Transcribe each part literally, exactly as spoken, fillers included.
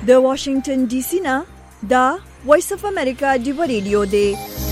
د واشنگټن ډي سي نه دا وایس اف امریکا ډیو ریډیو دی.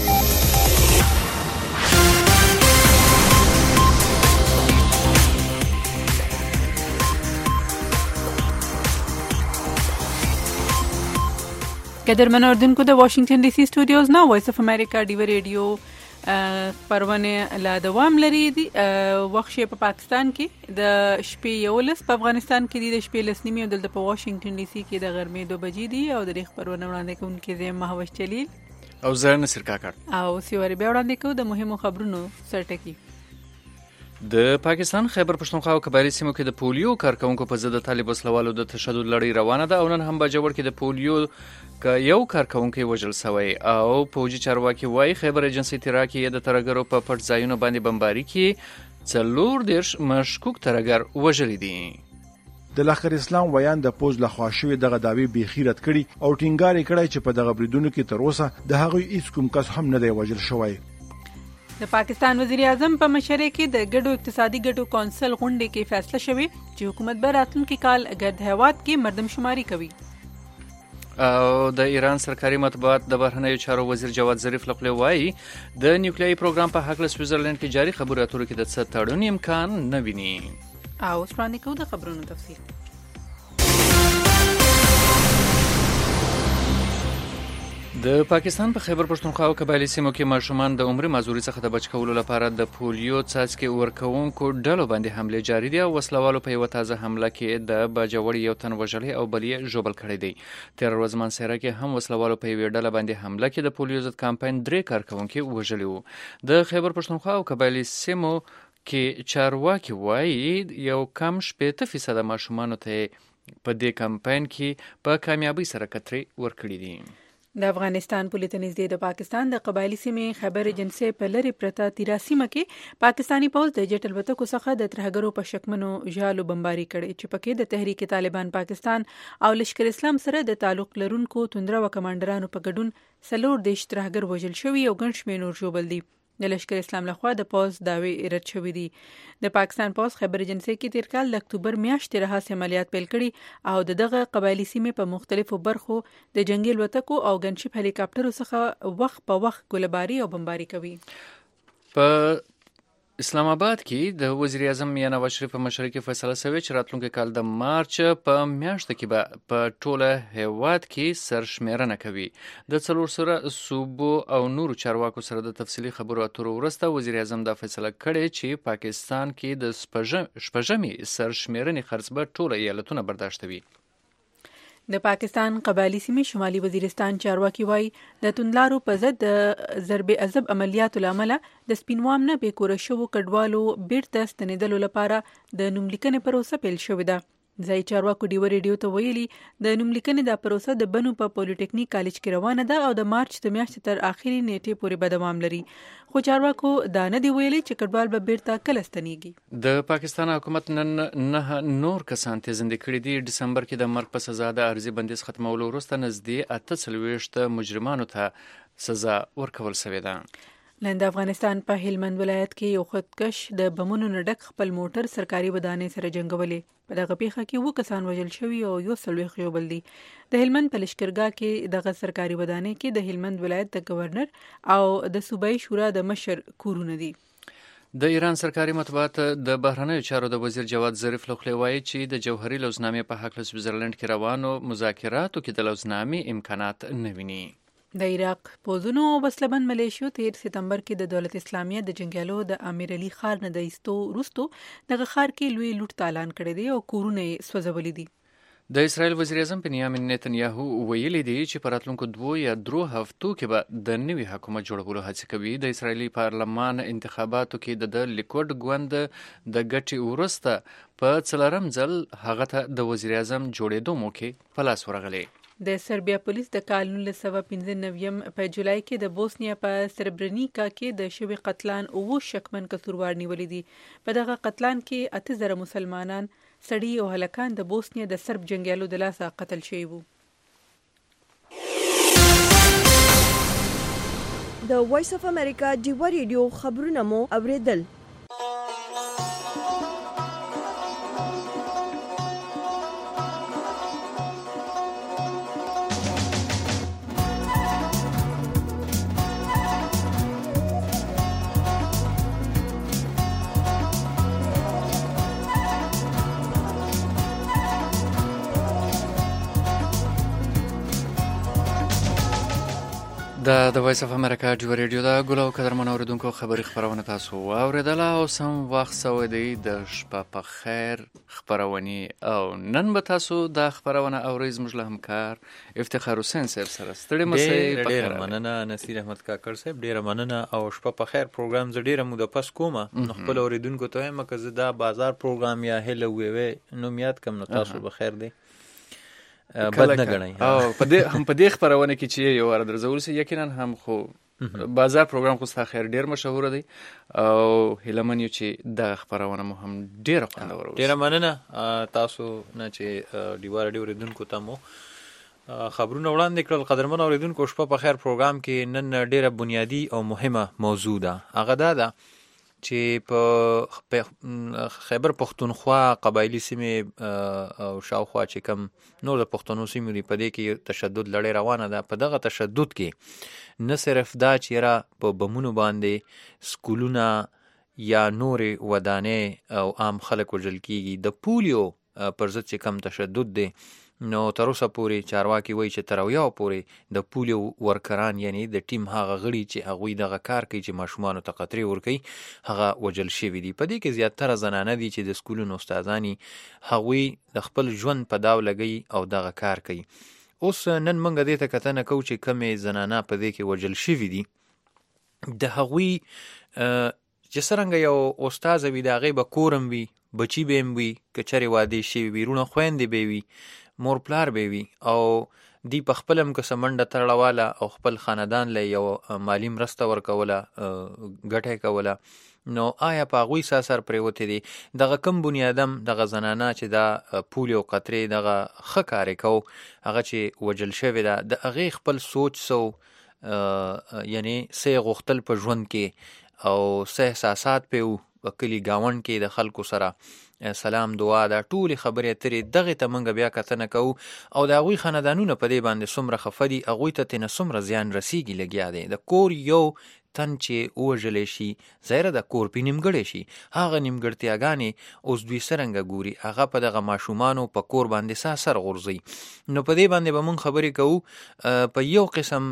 قدرمن اردوونکو د واشنگټن ډي سي سټوډیوز نه وایس اف امریکا ډیو ریډیو پرونه لا دوام لري. دی وخت په پاکستان کې د شپې یولس، په افغانستان کې د شپې لس نیمه او دلته په واشنگټن ډي سي کې د غرمې دو بجې دي او د ریخ پرونه وړاندې کوونکې زم مهوش جلیل او زه نصر کاکړ او سیوري بیا وړاندې کوو د مهمو خبرونو سرټکی. د پاکستان خیبر پښتونخوا او قبایلی سیمو کې د پولیو کارکونکو په ضد طالب وسلوالو د تشدد لړۍ روانه ده او نن هم باجوړ کې د پولیو ک یو کارکونکو وژل شوی او پوجي چارواکي وای خیبر ایجنسی تراکی د ترګرو په پټ ځایونو باندې بمباري کې څلور دیرش مشکوک ترګر وژل دي. د لخر اسلام ویان د پوز لخوا شوی دغه داوی بخیرت کړي او ټینګار کړي چې په دغه بریدونو کې تر اوسه د هغوی هیڅ کوم کس هم نه دی وژل شوی. د پاکستان وزیر اعظم په مشرۍ کې د ګډو اقتصادي ګټو کونسل غونډې کې فیصله شوی چې حکومت به راتلونکي کال ګرد هیواد کې مردم شماري کوي. او د ایران سرکاري مطبوعات د بهرنیو چارو وزیر جواد ظریف لخوا وایي د نیوکلیایي پروګرام په حق له سویټزرلند کې جاري خبرو اترو کې د څه تړون امکان نه ویني. او اوس وړاندې کوو د خبرونو تفصیل. د پاکستان په خیبر پښتونخوا او قبایلی سیمو کې ماشومان د عمر معذوري څخه د بچ کولو لپاره د پولیو څاڅکي ورکوونکو ډلو باندې حمله جاري دي او وسلوالو په یو تازه حمله کې د باجوړ یو تن وژلې او بلې ژوبل کړی دی. تیر ورځ منصیره کې هم وسلوالو په یو ډله باندې حمله کې د پولیو ضد کمپاین درې کارکونکو وژلي وو. د خیبر پښتونخوا او قبایلی سیمو کې چارواکي وایي یو کم شپږ فیصد ماشومان ته په دې کمپاین کې په کامیابی سره کتري ورکړي دي. د افغانستان پولیس نږدې د پاکستان د قبایلی سیمې خیبر ایجنسی په لری پرته تیرا سیمه کې پاکستانی پوز د جټل وتکو څخه د ترهګرو په شکمنو ژالو بمباري کړي چې پکې د تحریک طالبان پاکستان او لشکر اسلام سره د تعلق لرونکو توندره و کمانډرانو په ګډون سلور دیش ترهګر وژل شوی او ګڼ شمېر نور ژوبل دي. د لشکر اسلام لخوا د پوز داوی رد شوی دي. د پاکستان پوز خیبر ایجنسی کې تیر کال د اکتوبر میاشتې راهیسې عملیات پیل کړي او دغه قبایلی سیمې په مختلفو برخو د جنگي الوتکو او ګنشپ هلی کاپټرو څخه وخت په وخت ګولباري او بمباري کوي. په اسلام آباد کې د وزیر اعظم میاں نواز شریف په مشرۍ کې فیصله شوې چې راتلونکي کال د مارچ په میاشت کې به په ټوله هیواد کې سرشمیرنه کوي. د څلور سره صوبو او نورو چارواکو سره د تفصیلي خبرو اترو وروسته وزیر اعظم دا فیصله کړې چې پاکستان کې د شپږمې سرشمیرنې خرڅ به ټوله ایالتونه برداشتوي. د پاکستان قبایلی سیمې شمالي وزیرستان چارواکي وایي د توندلارو په ضد د ضرب عذاب عملیاتو لامل د سپینوام نه به کور شو کډوالو بیرته ستنیدلو لپاره د نوملیکنې پروسه پیل شوې ده. ځای چارواکو ډیو ریډیو ته ویلي د نوملیکنې دا پروسه د بنو په پولیټیکنیک کالج کې روانه ده او د مارچ د میاشتې تر اخري نیټې پورې به دوام لري. خو چارواکو دا نه دی ویلي چې کډوال به بیرته کله ستنیږي. د پاکستان حکومت نن نه نور کسان تیزند کړي دي. ډسمبر کې د مرګ په سزا د عارضي بندیز ختمولو وروسته نږدې اته څلوېښت مجرمانو ته سزا ورکول شوې ده. نن د افغانستان په هلمند ولایت کې یو خودکش د بمونو نه ډک خپل موټر سرکاري ودانۍ سره جنګولې. په دغه پیښه کې اووه کسان وژل شوي او یو څلوېښت ژوبل دي. د هلمند په لښکرګاه کې دغه سرکاري ودانۍ کې د هلمند ولایت د گورنر او د صوبایي شورا د مشر کورونه دي. د ایران سرکاري مطبوعات د بهرنیو چارو د وزیر جواد ظریف لخوا وایي چې د جوهري لوزنامې په حق له سویټزرلند کې روانو مذاکراتو کې د لوزنامې امکانات نه ویني. د عراق پوځونو او وسلبند ملیشیو تیر سپتمبر کې د دولت اسلامیه د جنگیالو د امیر علي خار نه د ایستو وروسته دغه خار کې لوی لوټ اعلان کړی دی او کورونه یې سوځولي دي. د اسرائیل وزیر اعظم بنیامین نتنیاهو ویلي دی چې په راتلونکو دوو یا درو هفتو کې به د نوي حکومت جوړولو هڅه کوي. د اسرائیلي پارلمان انتخاباتو کې د لیکوډ ګوند د ګټې وروسته په څلورم ځل هغه ته د وزیر اعظم جوړېدو موقع په لاس ورغلی. د سربیا پولیس د کال نولس سوه پنځه نوي په جولای کې د بوسنیا په سربرنیکا کې د شوي قتلان اووه شکمن قصوروار نیولي دي. په دغه قتلان کې اته زره مسلمانان سړي او هلکان د بوسنیا د سرب جنگیالو د لاسه قتل شوي وو. د وایس اف امریکا ډیو ریډیو خبرونه مو اوریدل. د د وایس اف امریکا ډیو ریډیو دا ګلو قدرمن اوریدونکو خبري خبرونه تاسو واوریدله او سم وخت سوی دی د شپه په خیر خبرونه او نن به تاسو د خبرونه اوري زموږ له همکار افتخار حسین صاحب سره ستړي مسئله ډېر مننه نصیر احمد کاکړ صاحب ډېر مننه او شپه په خیر پروګرام ز ډېر مو د پس کومه نو خپل اوریدونکو ته هم که زه دا بازار پروګرام یا هله وې نو میاد کم نو تاسو به خیر دی بد نه غنئ او په دې هم په دې خبرونه کې چې یو ور درځول سي یقینا هم خو بازار پروګرام خو ستاسو خیر ډیر مشهور دی او هلمن یو چې د خبرونه مو هم ډیر خوندور ډیر مننه تاسو نه چې دیوار ډیر اوریدونکو ته مو خبرونه وړاندې کړل. قدرمن اوریدونکو شپه په خیر پروګرام کې نن ډیره بنیادی او مهمه موضوع ده. هغه دا ده چې په خیبر پختونخوا قبایلی سیمې او شاوخوا چې کم نور د پښتنو سیمې دی په دې کې تشدد لړۍ روانه ده. په دغه تشدد کې نه صرف دا چې را په بمونو باندې سکولونه یا نورې ودانې او عام خلک وژل کیږي. د پولیو پر ضد چې کم تشدد دی نو تر اوسه پورې چارواکي وایي چې تر اویاو پورې د پولیو ورکران یعنی د ټیم هغه غړي چې هغوی دغه کار کوي چې ماشومانو ته قطرې ورکوي هغه وژل شوي دي. په دې کې زیاتره زنانه دي چې د سکولونو استادانې هغوی د خپل ژوند په داو لګوي او دغه کار کوي. اوس نن موږ دې ته کتنه کوو چې کمې زنانه په دې کې وژل شوي دي. د هغوی چې څرنګه یو استاد وي د هغې به کورم وي بچي به هم وي که چېرې واده شوي وي رونه خویندې به وي مور پلار به وي او دی په خپل هم که څه منډه تړواله او خپل خاندان له یو مالی مرسته ورکوله ګټه کوله نو آیا په هغوی څه اثر پرېوتی دی؟ دغه کم بنیادم دغه زنانه چې دا پولیو قطرې دغه ښه کار یې کو هغه چې وژل شوې ده د هغې خپل سوچ سو یعنی څه یې غوښتل په ژوند کې او څه احساسات پې و په کلي ګاونډ کې د خلکو سره سلام دعا دا ټولې خبرې اترې دغې ته موږ بیا کتنه کوو او د هغوی خاندانونه په دې باندې څومره خفه دي هغوی ته ترېنه څومره زیان رسیږي لګیا دی. د کور یو تن چې ووژلی شي ظاهره د کور پې نیمګړی شي هغه نیمګړتیاګانې اوس دوی څرنګه ګوري هغه په دغه ماشومانو په کور باندې څه اثر غورځوي. نو په دې باندې به موږ خبرې کوو. په یو قسم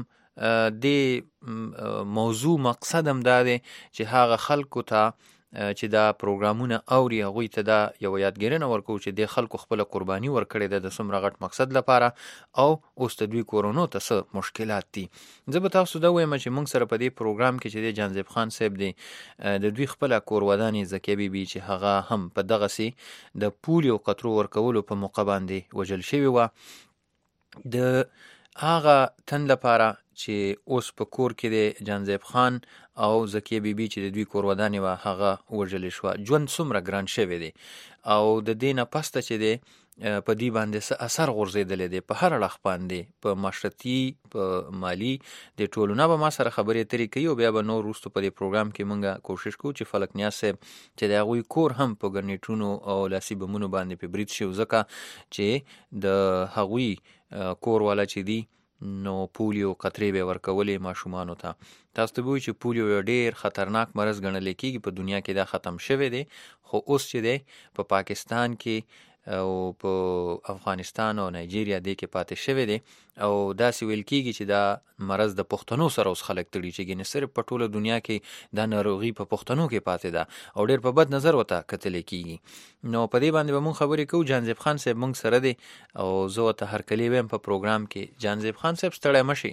د موضوع مقصد هم دا دی چې هغه خلکو ته چې دا پروګرامونه اوري هغوی ته دا یو یادګیرنه ورکوو چې د خلکو خپله قرباني ورکړې ده د څومره غټ مقصد لپاره او اوس د دوی کورونو ته څه مشکلات دي. زه به تاسو دا وایم چې موږ سره په دې پروګرام کې چې دی جانزیب خان صاحب دی د دوی خپله کور ودانې زکیه بیبي چې هغه هم په دغسې د پولیو قطرو ورکولو په موقع باندې وژل شوې وه. د هغه تن لپاره چې اوس په کور کې دی جانزیب خان او زکیه بیبي چې د دوی کور ودانې وه هغه وژلې شوه. ژوند څومره ګران شوی دی او د دې نه پسته چې دی په دوی باندې څه اثر غورځېدلی دی په هر اړخ باندې په معاشرتي په مالي د ټولو نه به ما سره خبرې اترې کوي او بیا به نور وروستو په دې پروګرام کې موږ کوشش کوو چې فلک نیاز صاحب چې د هغوی کور هم په ګرنیټونو او لاسي بمونو باندې پې برید شي ځکه چې د هغوی کور والا چې دی نو پولیو قطرې به ورکولې ماشومانو ته. تاسو ته به وایي چې پولیو یو ډېر خطرناک مرض ګڼلی کېږي په دنیا کې دا ختم شوی دی خو اوس چې دی په پاکستان کې او په افغانستان او نایجیریا دې کې پاتې شوی دی او داسې ویل کېږي چې دا مرض د پښتنو سره اوس خلک تړي چې ګینې صرف په ټوله دنیا کې دا ناروغي په پښتنو کې پاتې ده او ډېر په بد نظر ورته کتلی کېږي. نو په دې باندې به مونږ خبرې کوو. جانزیب خان صاحب مونږ سره دی او زه ورته هرکلی ویم په پروګرام کې. جانزیب خان صاحب ستړی مه شئ.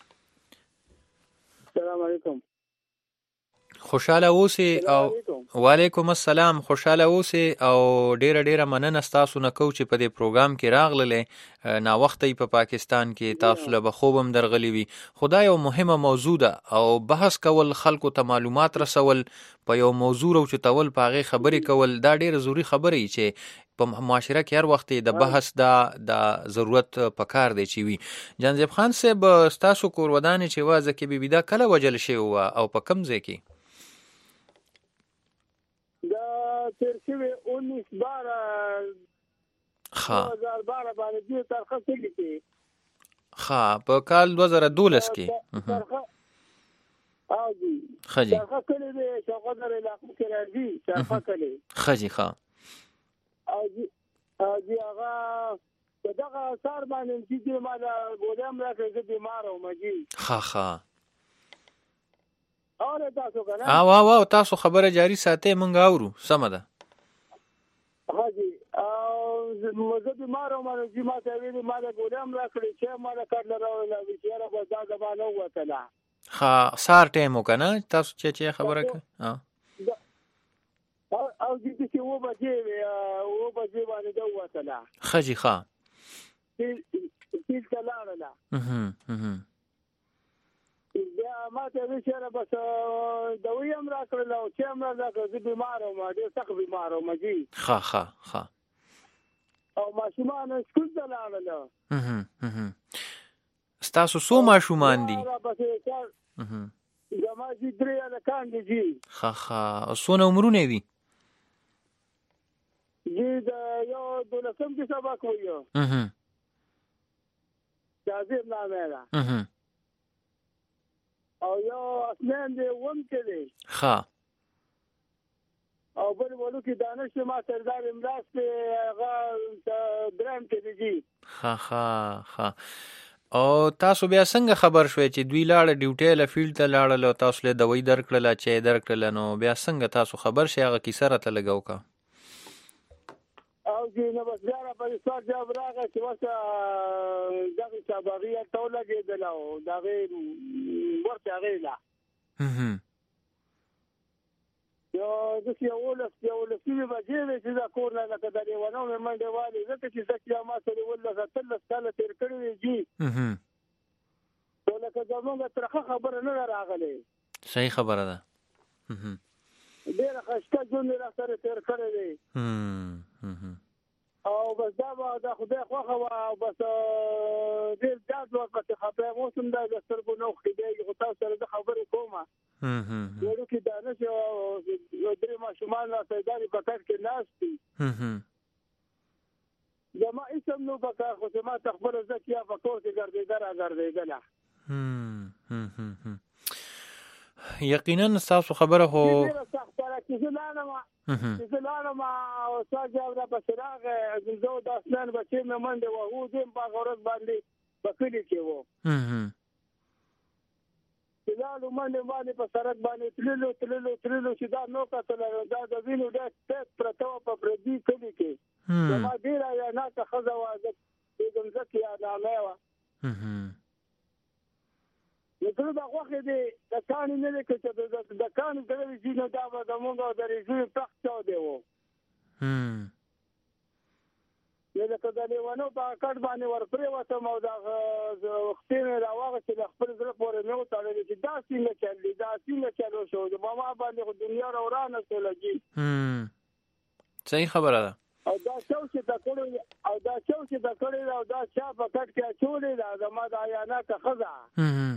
السلام علیکم. خوشاله اوسې او وعلیکم السلام. خوشاله اوسې او ډیره ډیره مننه ستاسو نه کوو چې په دې پروګرام کې راغللی. ناوخته یې په پاکستان کې تاسو له به خوب هم درغلی وي خو دا یو مهمه موضوع ده او بحث کول خلکو ته معلومات رسول په یو موضوع راوچتول په هغې خبرې کول دا ډیره ضروري خبرې چې په معاشره کې هر وخت د بحث دا د ضرورت پکار دی چې وي. جانزیب خان صاحب ستاسو کور ودانې چې وه زکیه بیبي دا کله وژل شوې وه او په کوم ځای کې؟ تیر شوی انیس بارہ ښه دو هزار بارہ باندې دې ترخه کړي کې ښه په کال دوه زره دولس کې ترخه او جی ښه جي ترخه کړي دی شوقدر علاقو کې راځي ترخه کړي ښه جي ښه او جی او جی هغه دغه اثر باندې چې ما دا بولم راکړي زه بیمار وم جی ښه ښه اوره تاسو کنه ها وا وا تاسو خبره جاری ساتي مونږ اورو سم ده حاجی او مزه بیمار او مانه چې ما ته ویلي ما د ګولم راکړي چې ما د کار لراوله چې را به دا زمانه وته ها سار ټیم وکنه تاسو چې چې خبره کوي ها او او دې چې و بجې و بجې باندې دا وته لا خجی ښا تیل تلاړه اها اها بیا ما ته وی چې را بس دا ویم راکړل او چې ما راکړ زه بیمار او ما ډېر سخت بیمار او مجي ښا ښا ښا او ماشومان سکول تلاړه اها اها تاسو سو ماشومان دي اها زما چې درې الکان دي جی ښا ښا سونه عمرونه دي جی دا یو دولسم کې سبق وایو اها جازم نامه ده اها او یو اسنان دی ون کې دی ښا او بل ولو کې دانش ما سردار امراض په هغه درام کې دی جی ښا ښا ښا او تاسو بیا څنګه خبر شوي چې دوی لاړه ډیوټي له فیلډ ته لاړل او تاسو له دوی درکړل چې درکړل نو بیا څنګه تاسو خبر شي هغه کی سره ته لګاو کا او چې نو بس بیا په سوال جواب راغی چې واسه دغه صبریا ټول لګیدل او دغه ورته غیلا هم یو د څه یو له یو له سیمه بجې چې دا کور نه لکه د لیوانو مې منډه والي زکه چې ځکه ما سره ولله تل ساله تیر کړی جی هم نو لکه زمونږ ترخه خبره نه راغله صحیح خبره ده هم ډېر خشته جون را سره تیر کړی دی هم هم او بس دا به د خدای خوخه او بس ډېر ځاد ورته خبره موسم دا د سترګو نو خېږي خو تاسو سره د خبرې کومه هم هم ورو کې دانش او درې ماشومان را پیداري پکړ کې ناشتي هم هم زما اسم نو پکړ خو ما تخبر زکیا په کور کې ګرځیدل راګرځیدل هم هم هم یقینا تاسو خبره هو چې زلانه ما چې زلانه ما او ساجا را بشراغ زو د اسنان بچي مې منډه وو دیم په غرض باندې بکلی کې وو هم زلانه منډه باندې په سرک باندې تللو تللو تللو چې دا نو کتل دا د وینو د ست پرتو په پردي کلی کې ما ډیر یا نه که خزه وازه دې ځکه یا نامه وا هم نو دا خوخه دي د کاني نه کې د کاني د ریجینو دا د مونږ د ریجینو پخته دی وو هم نو دا د لیوانو په کټ باندې ورپرې وته مو دا وختینه راوغه چې خپل زړه پورې نو تړلې چې دا څنګه چلې دا څنګه چلو شو د ماما باندې دنیا روانه سولږي هم صحیح خبره ده او دا څو چې دا کړی او دا څو چې دا کړی او دا چا په کټ کې چولې دا زما د عیانا کا خزا هم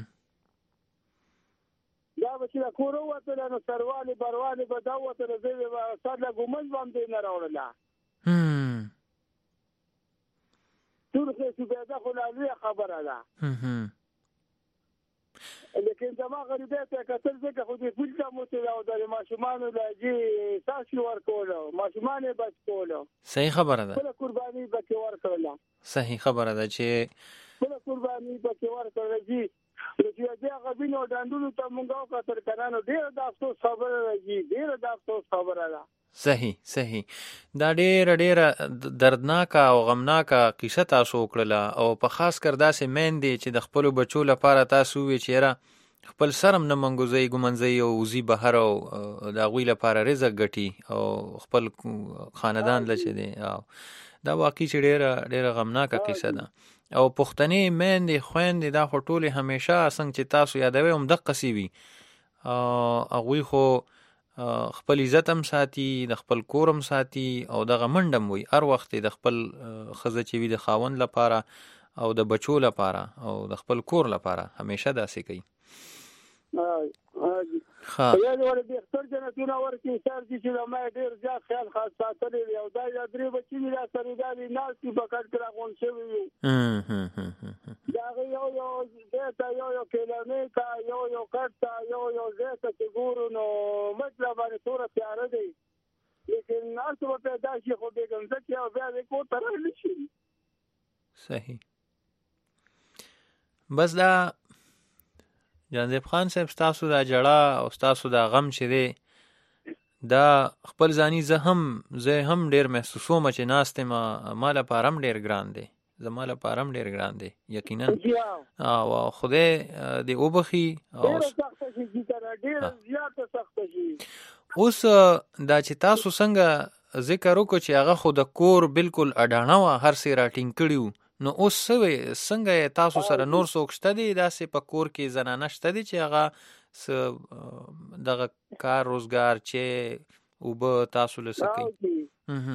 دا چې کورو وته نو سروالي بروالي به دا وته زه سره لا ګومن باندې نه راوړل هم ټول څه چې دا خو لا خبره ده هم لیکن زما غریبه ته کتل ځکه خو دې فلټه مو ته او د ماشومان لاجی تاسو ورکول ماشومان بچ کول صحیح خبره ده خپل قرباني بچ ورکول صحیح خبره ده چې خپل قرباني بچ ورکول جی چې دا غوینو ډاندونو ته مونږه کتر کنانو ډیر د افسوس خبره راځي ډیر د افسوس خبره ده صحیح صحیح دا ډیر ډیر دردناک او غمناک قصه تاسو وکړه او په خاص کر داسې مین دي چې د خپل بچو لپاره تاسو وی چیرې خپل سرم نه منګوزي ګمنځي او وزي بهر او دا غوی لپاره رزق ګټي او خپل خاندان لچې دي او دا واقعي چې ډیر ډیر غمناک قصه ده او پښتني مین دي خويند دا خټولې همیشه څنګه چې تاسو یادوي هم د قصي وي او غوی خو خپل عزت هم ساتي د خپل کورم ساتي او د غمندم وي هر وخت د خپل خزه چې وي د خاوند لپاره او د بچو لپاره او د خپل کور لپاره همیشه داسې کوي ها یو ور دي ستر جنتونه ورکی سر چې ما ډیر ځات خیال خاص ساتلې او دا درې بچی مې را سره دا ناس په پکړ کړه غون شوی دا یو یو دته یو یو کلمې کا یو یو کټه یو یو زته چې ګورو نو مطلب باندې تور تیار دی لیکن ناس په پیدا شي خو دې ګنځه کې او بیا دې کو تر نشي صحیح بس دا جانزیب خان صاحب ستاسو دا جړه او ستاسو دا غم چې دی دا خپل ځاني زه هم زه هم ډیر محسوسوم چې ناستې ما ما لپاره هم ډیر ګران دی زما لپاره هم ډیر ګران دی یقینا او خدای دې وبخي او اوس دا چې تاسو څنګه ذکر وکړو چې هغه خو د کور بالکل اډانه وه هر څه راټینګ کړي نو اوس څنګه تاسو سره نور څوک شته دی داسې په کور کې زنانه شته دی چې هغه دغه کار روزګار چې اوبه تاسو له څه کوي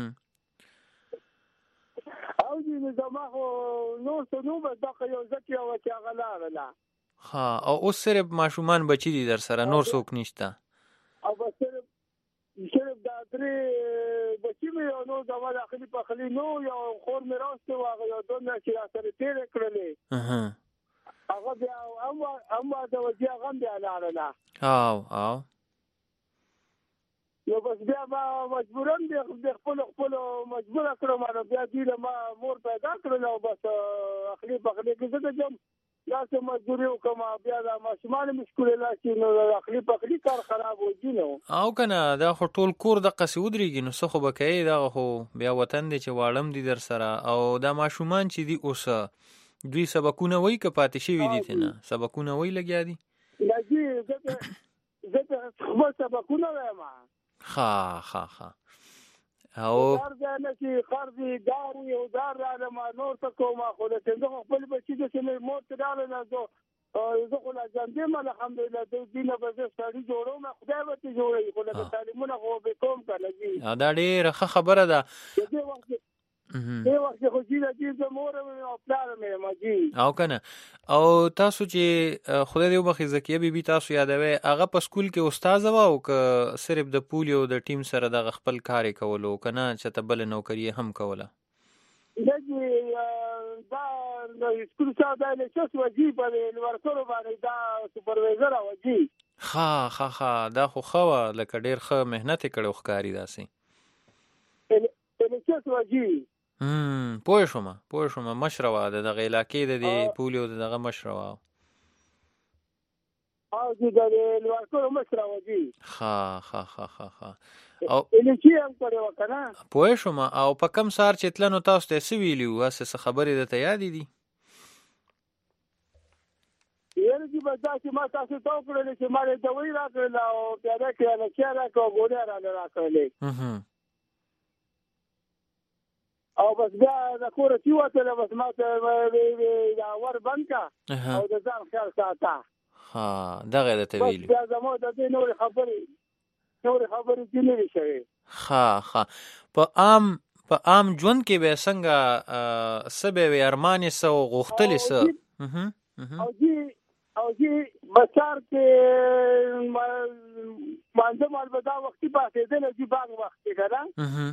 او دې زما خو نور څه نو بس دغه یو ځکه یو چې هغه لاړله ها او اوس صرف ماشومان بچي دي در سره نور څوک نشته او بس صرف صرف دا درې بچي مې یو نو زما داخلي پخلي نو یو خور مې راستې و هغه یو دوه میاشتې را سره تېرې کړلې هغه بیا هم واده وځي هغه هم بیا لاړله او او نو بس بیا ما مجبورم د خپلو خپلو مجبوره کړم نو بیا دوی له ما مور پیدا کړل او بس اخلي پخلي کې زه ځم داسې مزدوري وکړم بیا دا ماشومان مې ښکلې لاسي نو اخلي پخلي کار خراب وځي نو او که نه دا خو ټول کور دقسې ودرېږي نو څه خو به کوې دغه خو بیا وطن دی چې واړم دي در سره او دا ماشومان چې دي اوس دوی سبقونه وایي که پاتې شوي دي ترېنه سبقونه وایي لګیا دي لګي زه خپل سبقونه وایم ښه ښه ښه او دار ځای نه چې خرځي دار یو دار راله ما نور څه کوم خو د څنګه خپل بچي داسې مې مور ته ډاله نه زه زه خو لا ځان یم الحمدلله د دینه به زه سړي جوړوم خدای به ته جوړوي خو لکه تعلیمونه خو به کوم که نه ځي دا ډېره ښه خبره ده دې وخت دې وخت خو چې د دې زه مور مې او پلار مې یم جي او که نه او تاسو چې خدای دې وبخښي زکیه بیبي تاسو یادوئ هغه په سکول کې استاذه وه او که صرف د پولیو د ټیم سره دغه خپل کار یې کولو که نه چېرته بله نوکري یې هم کوله دا چې دا د سکول صاحب دا لیکچرس وجي په ورکړو باندې دا سوپروایزره وجي ښه ښه ښه دا خو ښه وه لکه ډېر ښه محنت یې کړی ښکاري داسې لیکچرس وجي پوه شومه پوه شومه مشره وه د دغه علاقې د دې پولیو د دغه مشره وه او چې د ورکړو مشره وه جي ښه ښه ښه ښه ښه او لیکچي هم کړې وه که نه پوه شومه او په کم سهار چې تله نو تاسو ته یې څه ویلي وو هسې څه خبرې درته یادې دي یاره جي بس داسې ما تاسو ته وکړلې چې ما دې دوایي را کړله او پیاده کړې هلکچیا را کړه او ګولۍ راله را کړلې او بس بیا د کوره چې وتله بس ما ته دا ور بند کړه او د ځان خیال ساته ها دغه یې درته ویلي بیا زما د دې نورې خبرې نورې خبرې چې نه وي شوې ښه ښه په عام په عام ژوند کې به یې څنګه څه به یې وې ارمان یې څه و غوښتل یې څه او جي او جي بسار کې مانځه مال به دا وختي پاسېدل جي باغ وخت کې که نه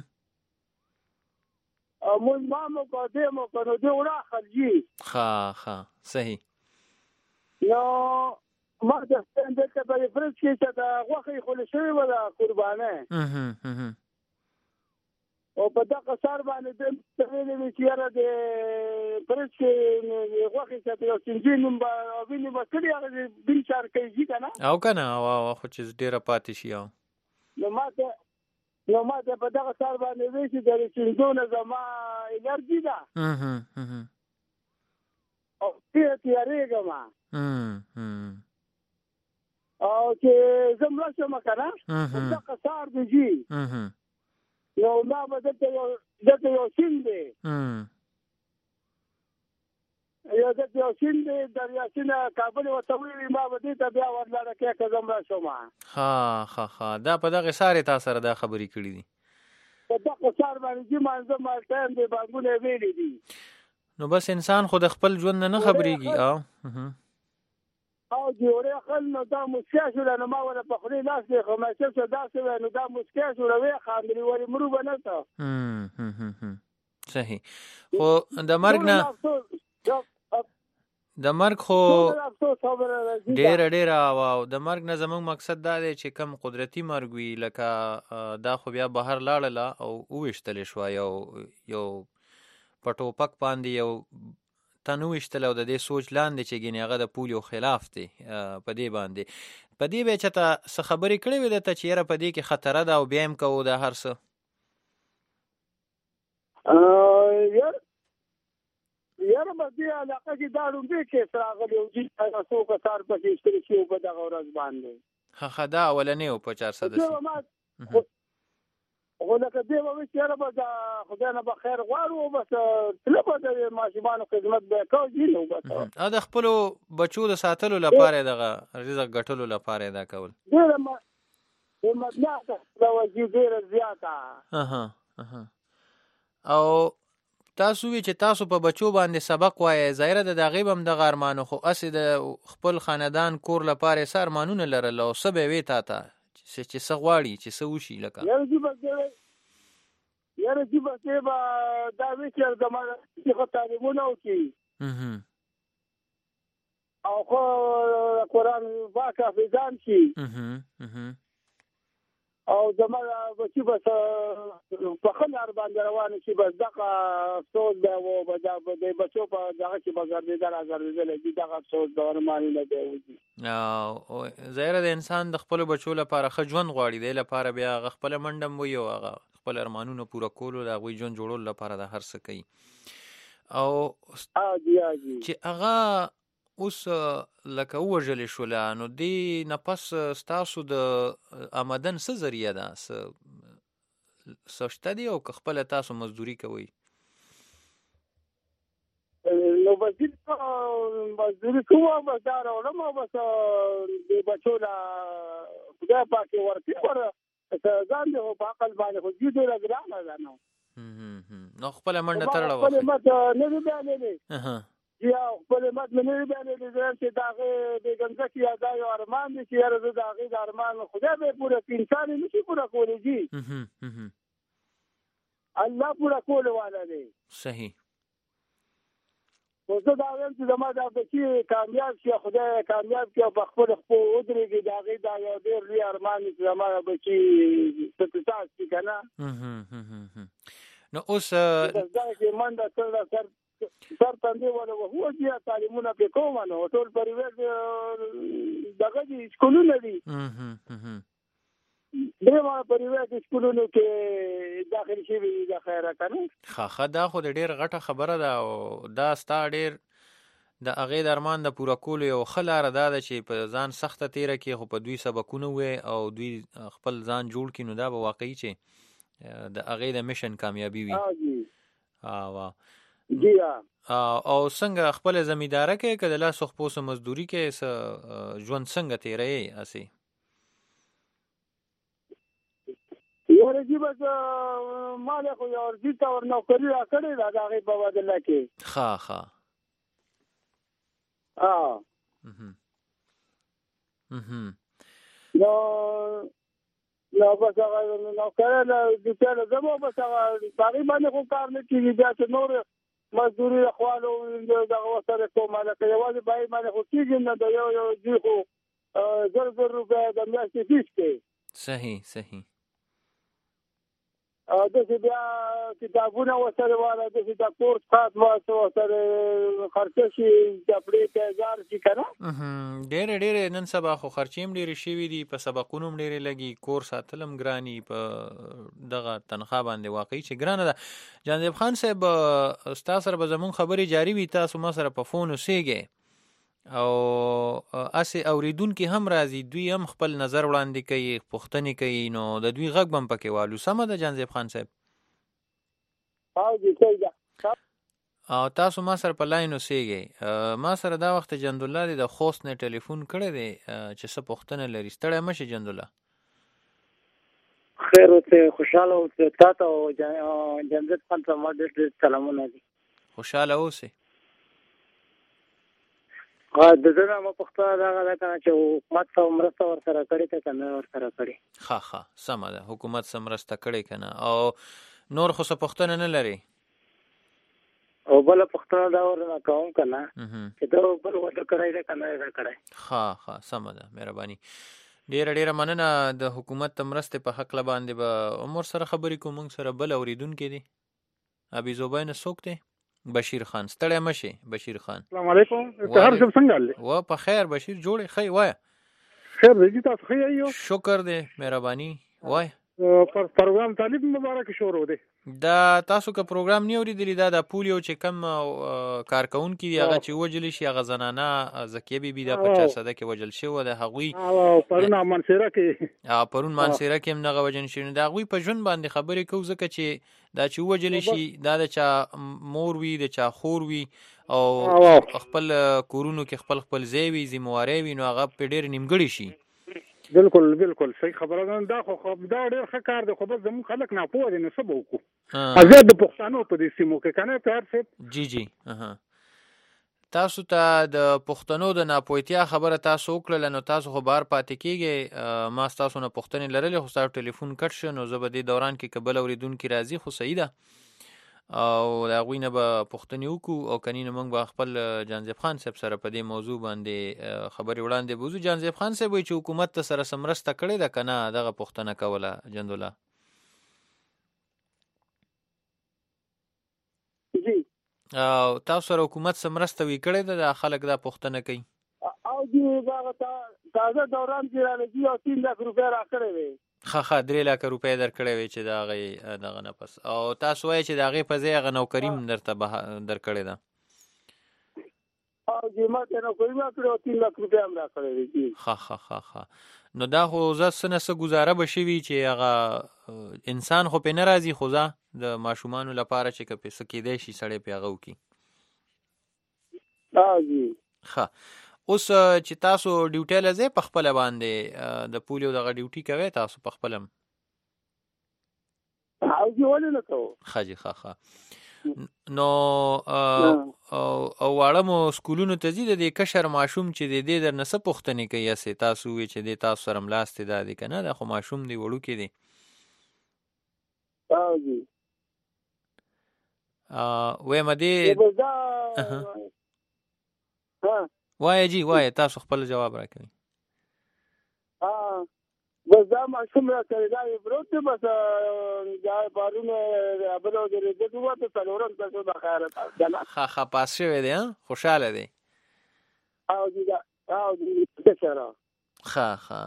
مون مامو کو دې مو کو نو دې وړه خرجي ښه ښه صحیح نو ما د ستنده ته په فرض کې چې دا غوښه خو له شوی ولا قربانه او په دغه سر باندې د تغیر چې یاره د فرض کې غوښه چې په سنجین په ویني وکړي هغه بل چار کوي کنه او کنه او خو چې ډیره پاتې شي نو ما ته نو ما ته په دغه سر باندې وی چې د سنجونه زما انرژي ده او ته تیارېږم او چې زموږ شم کنه دغه سر دی جی نو ما به دته یو دته یو سین دی یو دته یو سین دی دریا سین کابل وتوی ما به دې ته بیا ورلاړه کې که زموږ شم ها ها ها دا په دغه ساري تاسو سره دا خبرې کړې دي په دغه سار باندې چې مانځه ما ټایم دی باندې ویلې دي نو بس انسان خود خپل ژوند نه خبرېږي او او جوړه خل نو دا مسکا شو نو ما ولا په خوري لاس دی خو ما څه داسې نو دا مسکا شو وی خاندري وری مرو بنته هم هم هم صحیح خو د مرګ نه د مرګ خو ډېر ډېر او د مرګ نه زموږ مقصد دا دی چې کم قدرتي مرګ وي لکه دا خو بیا بهر لاړله او وویشتلی شوه یو یو په ټوپک باندې یو پښتانه وشتل او د دې سوچ لاندې چې ګینه هغه د پولیو خلاف دی په دې باندې په دې به چې ته څه خبرې کړې وې د ته چې یاره په دې کې خطر ده او بیا هم کوو دا هر څه یار یاره په دې علاقه کې دا لومبې کې راغلی او چې تاسو کثار پکې اشتري شي په دغه ورځ باندې ها خدا اولنې او په چهارصد خو لکه دې وایي چې یاره به خدای نه به خیر غواړو بس تل به د ماشومانو خدمت به کوو نو بس ا د خپل بچو د ساتلو لپاره دغه رزق ګټلو لپاره دا کول ډېر ما د مدنه دا وځي ډېر زیاته اها اها او تاسو وی چې تاسو په بچو باندې سبق وایي ظاهر ده د غیب هم د غارمانو خو اسې د خپل خاندان کور لپاره سر مانونه لرل او سبه وی تا ته چې چې څه غواړي چې څه وشي لکه یاره چې بس یاره چې بس به دا وی چې د ما چې تعلیمونه وکړي او خو قرآن پاک حافظان شي او زموږ بچي بس په خلار باندې روان شي بس دغه افسوس دی او د بچو په دغه کې بغردېدل ازردېدل دي دغه افسوس د ورمانې نه دی او ظاهر د انسان د خپل بچو لپاره ښه ژوند غواړي دی لپاره بیا هغه خپل منډم وي او هغه خپل ارمانونو پوره کولو د هغوی ژوند جوړولو لپاره د هر څه کوي او چې هغه اوس لکه وژلې شوله نو دې نه پس ستاسو د آمدن څه ذریعه ده څه شته دي او که خپله تاسو مزدوري کوئ نو بس مزدوري کوم بس دا راوړم او بس د بچو نه خدای پاک یې ورکړي ور ځان دې په عقل باندې خو دې ډېره ګرانه ده نو نو خپله منډه تړله خپل مت نه وي بیانېدی یا خپل مت مې نه بیانېدی چې د هغې د ګمځکې یا دا یو ارمان دی چې یاره زه د هغې د ارمان خدای به یې پوره کړي انسان یې نشي پوره کولی جي الله پوره کولو والا دی صحیح خو زه دا وایم چې زما دا بچي کامیاب شي خدای کامیاب کړي او په خپل خپل ودرېږي د هغې دا یو ډېر لوی ارمان دی چې زما بچي ستاساس کړي که نه نو اوس دا چې منډه کړله سر سر تندې ولا وهو چې تعلیمونه په کوم نو ټول پریوار دغه دي سکولونه دي دغه پریوار د سکولونو کې داخل شي د خیره کنه خا خا دا خو ډېر غټه خبره ده او دا ستا ډېر د هغې د ارمان د پوره کولو یو ښه لاره دا ده چې په ځان سخته تېره کړي خو په دوی سبقونه ووایي او دوی خپل ځان جوړ کړي نو دا به واقعي چې د هغې د میشن کامیابي وي او جی او څنګه خپل زمینداره کې کله لا سخپو سم مزدوري کې ژوند څنګه تیرې اسی یاره جی بس مال خو یو ورځی تا ور نوکری را کړی دا هغه په بدله کې ها ها اه mhm نو نو بس هغه نوکر له د څه زمو بس هغه باغی باندې خو کار نه کیږي بیا چې نور مزدوري خوالو دغه وسره کومه لکه یوازې باید باندې خو کېږي نه د یو یو جي خو زر زر روپۍ د میاشتې فیس کې صحیح صحیح داسې بیا کتابونه ورسره واله داسې د کورس خاص ورسره خرچه شي چپړې تیزار شي که نه ډېرې ډېرې نن سبا خو خرچې هم ډېرې شوي دي په سبقونو هم ډېرې لګي کور ساتل هم ګراني په دغه تنخواه باندې واقعي چې ګرانه ده جانب خان صاحب ستا سره به زمونږ خبرې جاري وي تاسو ما سره په فون اوسېږئ او اسې اورېدونکي هم راځي دوی هم خپل نظر وړاندې کوي پوښتنې کوي نو د دوی غږ به هم پکې والو سمه ده جانزیب خان صاحب او جی صحیح ده او تاسو ما سره په لاین اوسېږئ ما سره دا وخت جندالله دی د خوست نه ټلیفون کړی دی چې څه پوښتنه لري ستړی مه شي جندالله خیر اوسې خوشحاله اوسې تا ته او جنزیب خان ته ما ډېر ډېر سلامونه دي خوشحاله اوسې د زه نه ما پوښتنه دغه ده که نه چې حکومت څه مرسته ورسره کړې ده که نه ورسره کړې ښه ښه سمه ده حکومت څه مرسته کړې که نه او نور خو څه پوښتنه نه لري او بله پوښتنه دا ورنه کوم که نه چې دا بل واده کړی ده که نه ده کړی ښه ښه سمه ده مهرباني ډېره ډېره مننه د حکومت د مرستې په هکله باندې به هم ورسره خبرې کوو موږ سره بل اورېدونکی دی ابي زوبین څوک دی بشیر خان ستړی مشي بشیر خان. السلام علیکم. هر څه څنګه حال و په خیر بشیر جوړې خی وای. خیر دی تاسو خی یو. شکر دی مهرباني وای. پر پروګرام طالب مبارک شروع دی. دا تاسو که پروګرام نه اوریدلی دا د پولیو چې کم کارکونکي دی هغه چې وجل شي هغه زنانه زکیه بی بی دا پچاس صده کې وجل شو د هغوی پرون منصوره کې پرون منصوره کې هم دغه وجن شي د هغوی په ژوند باندې خبرې کوو ځکه چې دا چې وجل شي دا د چا مور وي د چا خور وي او خپل کورونو کې خپل خپل ځای وي ذمہواری وي نو هغه په ډېر نیمګړی شي. بالکل بالکل صحیح خبره ده. دا خو دا ډېر ښه کار دی خو بس زموږ خلک ناپوه دي نو څه به وکړو ازاد د پښتنو په دې سیمو کې کنه په هر څه. جی جی تاسو ته د پښتنو د ناپوهتیا خبره تاسو وکړله نو تاسو خو بهر پاتې کېږئ. ما ستاسو نه پوښتنې لرلې خو ستاسو ټلیفون کټ شو نو زه به دې دوران کې که بل اورېدونکي راځي خو صحیح ده او د هغوی نه به پوښتنې وکړو او کني نه موږ به خپل جانزیب خان صاحب سره په دې موضوع باندې خبرې وړاندې بوځو. جانزیب خان صاحب وایي چې حکومت ته سره څه مرسته کړې ده که نه دغه پوښتنه کوله جندوله. او تاسو سره حکومت څه مرسته وی کړې ده د خلک دا پوښتنه کوي. او دې دا تازه دوران کې را لګي او تین لک روپۍ راکړې وي. ښه ښه درې لکه روپۍ درکړې وي چې د هغې دغه نه پس او تاسو وایئ چې د هغې په ځای هغه نوکري هم درته درکړې ده. او دې ما ته نوکري راکړې او تین لک روپۍ هم راکړې وي. ښه ښه ښه ښه نو دا خو زه څه نه څه ګزاره به شوي چې هغه انسان خو پې نه راځي خو زه د ماشومانو لپاره چې که پې څه کېدی شي سړی پې هغه وکړي. ښه اوس چې تاسو ډیوټۍ له ځئ په خپله باندې د پولیو دغه ډیوټي کوئ تاسو په خپله هم. ښه جي ښه ښه نو او واړه مو سکولونو ته ځي د دې کشر ماشوم چې د دې در نه څه پوښتنې کوي هسې تاسو ووایئ چې دې تاسو سره ملاستې دا دی که نه دا خو ماشوم دی وړوکی دی. وایم دې وایه جی وایه تاسو خپل جواب راکوئ. بس دا ماشوم را کړی دا یې پروت دی بس دا بارونه بل درېدل وته څلورم تاسو د خیره کنه ښه ښه پاس شوی دی خوشحاله دی. او دا او دې سره ښه ښه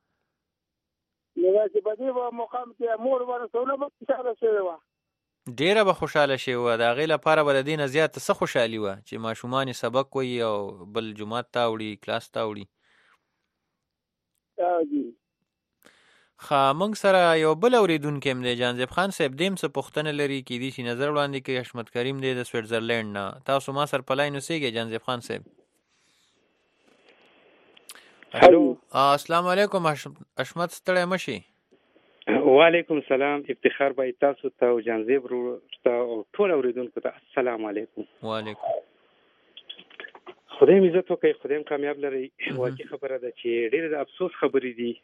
نو چې په دې مقام کې مور ورسونه به خوشحاله شوې وه. ډیره به خوشحاله شوې وه د هغې لپاره به د دې نه زیاته څه خوشحالي وه چې ماشومان یې سبق وایي او بل جومات ته وړي کلاس ته وړي. ښه موږ سره یو بل اورېدونکی هم دی جانزیب خان صاحب دې هم څه پوښتنه لري کیدای شي نظر وړاندې کړي. حشمت کریم دی د سویټزرلینډ نه. تاسو ما سره په لاین اوسېږئ جانزیب خان صاحب. السلام علیکم حشمت ستړی مه شئ. وعلیکم السلام افتخار بای تاسو ته او جانزیب ورو ته او ټول اوریدونکو ته السلام علیکم. وعلیکم. خدای مې عزت وکړي خدای مې کامیاب لري. واقعي خبره ده چې ډېر د افسوس خبرې دي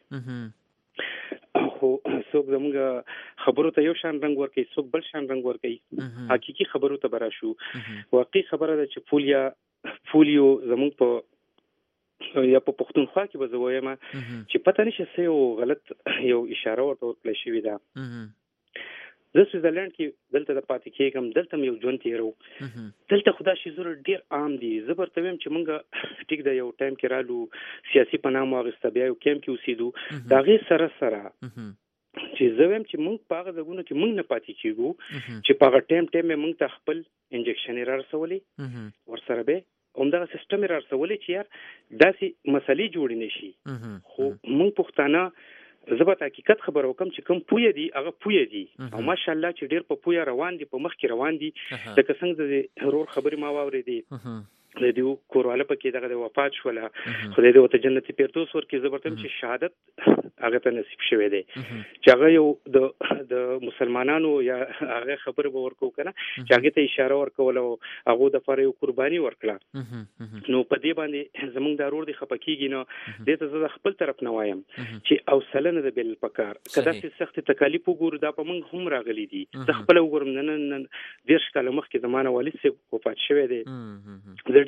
خو څوک زموږ خبرو ته یو شان رنګ ورکوي څوک بل شان رنګ ورکوي. حقیقي خبرو ته به راشو. واقعي خبره ده چې پولیا پولیو زموږ په یا په پښتونخوا کې به زه وایم چې پته نشي څه یو غلط یو اشاره ورته ورکړل شوې ده. زه سویټزرلینډ کې دلته د پاتې کېږم دلته مې یو ژوند تېرو دلته خو دا شیزونه ډېر عام دي. زه به ورته وایم چې موږ ټیک ده یو ټایم کې رالو سیاسي پناه مو اخیسته بیا یو کیمپ کې اوسېدو د هغې سره سره چې زه وایم چې موږ په هغه ځایونو کې موږ نه پاتې کېږو چې په هغه ټایم ټایم یې موږ ته خپل انجکشن یې رارسولې ورسره به همدغه سیستم یې رارسولی چې یار داسې مسلې جوړې نه شي. خو موږ پښتانه زه به حقیقت خبره وکړم چې کوم پویه دي هغه پویه دي او ماشاءالله چې ډېر په پویه روان دي په مخ کې روان دي. لکه څنګه د ورور خبرې ما واورېدې د دې کورواله پکې دغه د وفات شوله خدای دې ورته جنتي فردوس ورکړي. زه به ورته چې شهادت هغه ته نصیب شوی دی چې هغه یو د د مسلمانانو یا هغه خبره به ورکوو که نه چې هغې ته اشاره ورکوله او هغو دپاره یو قرباني ورکړه. نو په دې باندې زموږ دا ورور دی خفه کېږي نو دې ته زه د خپل طرف نه وایم چې حوصله نه ده بل پکار که داسې سختې تکالیف وګورو دا په موږ هم راغلي دي. زه خپله وګورم نن نن دېرش کاله مخکې زما نه والد صاحب وفات شوی دی. زه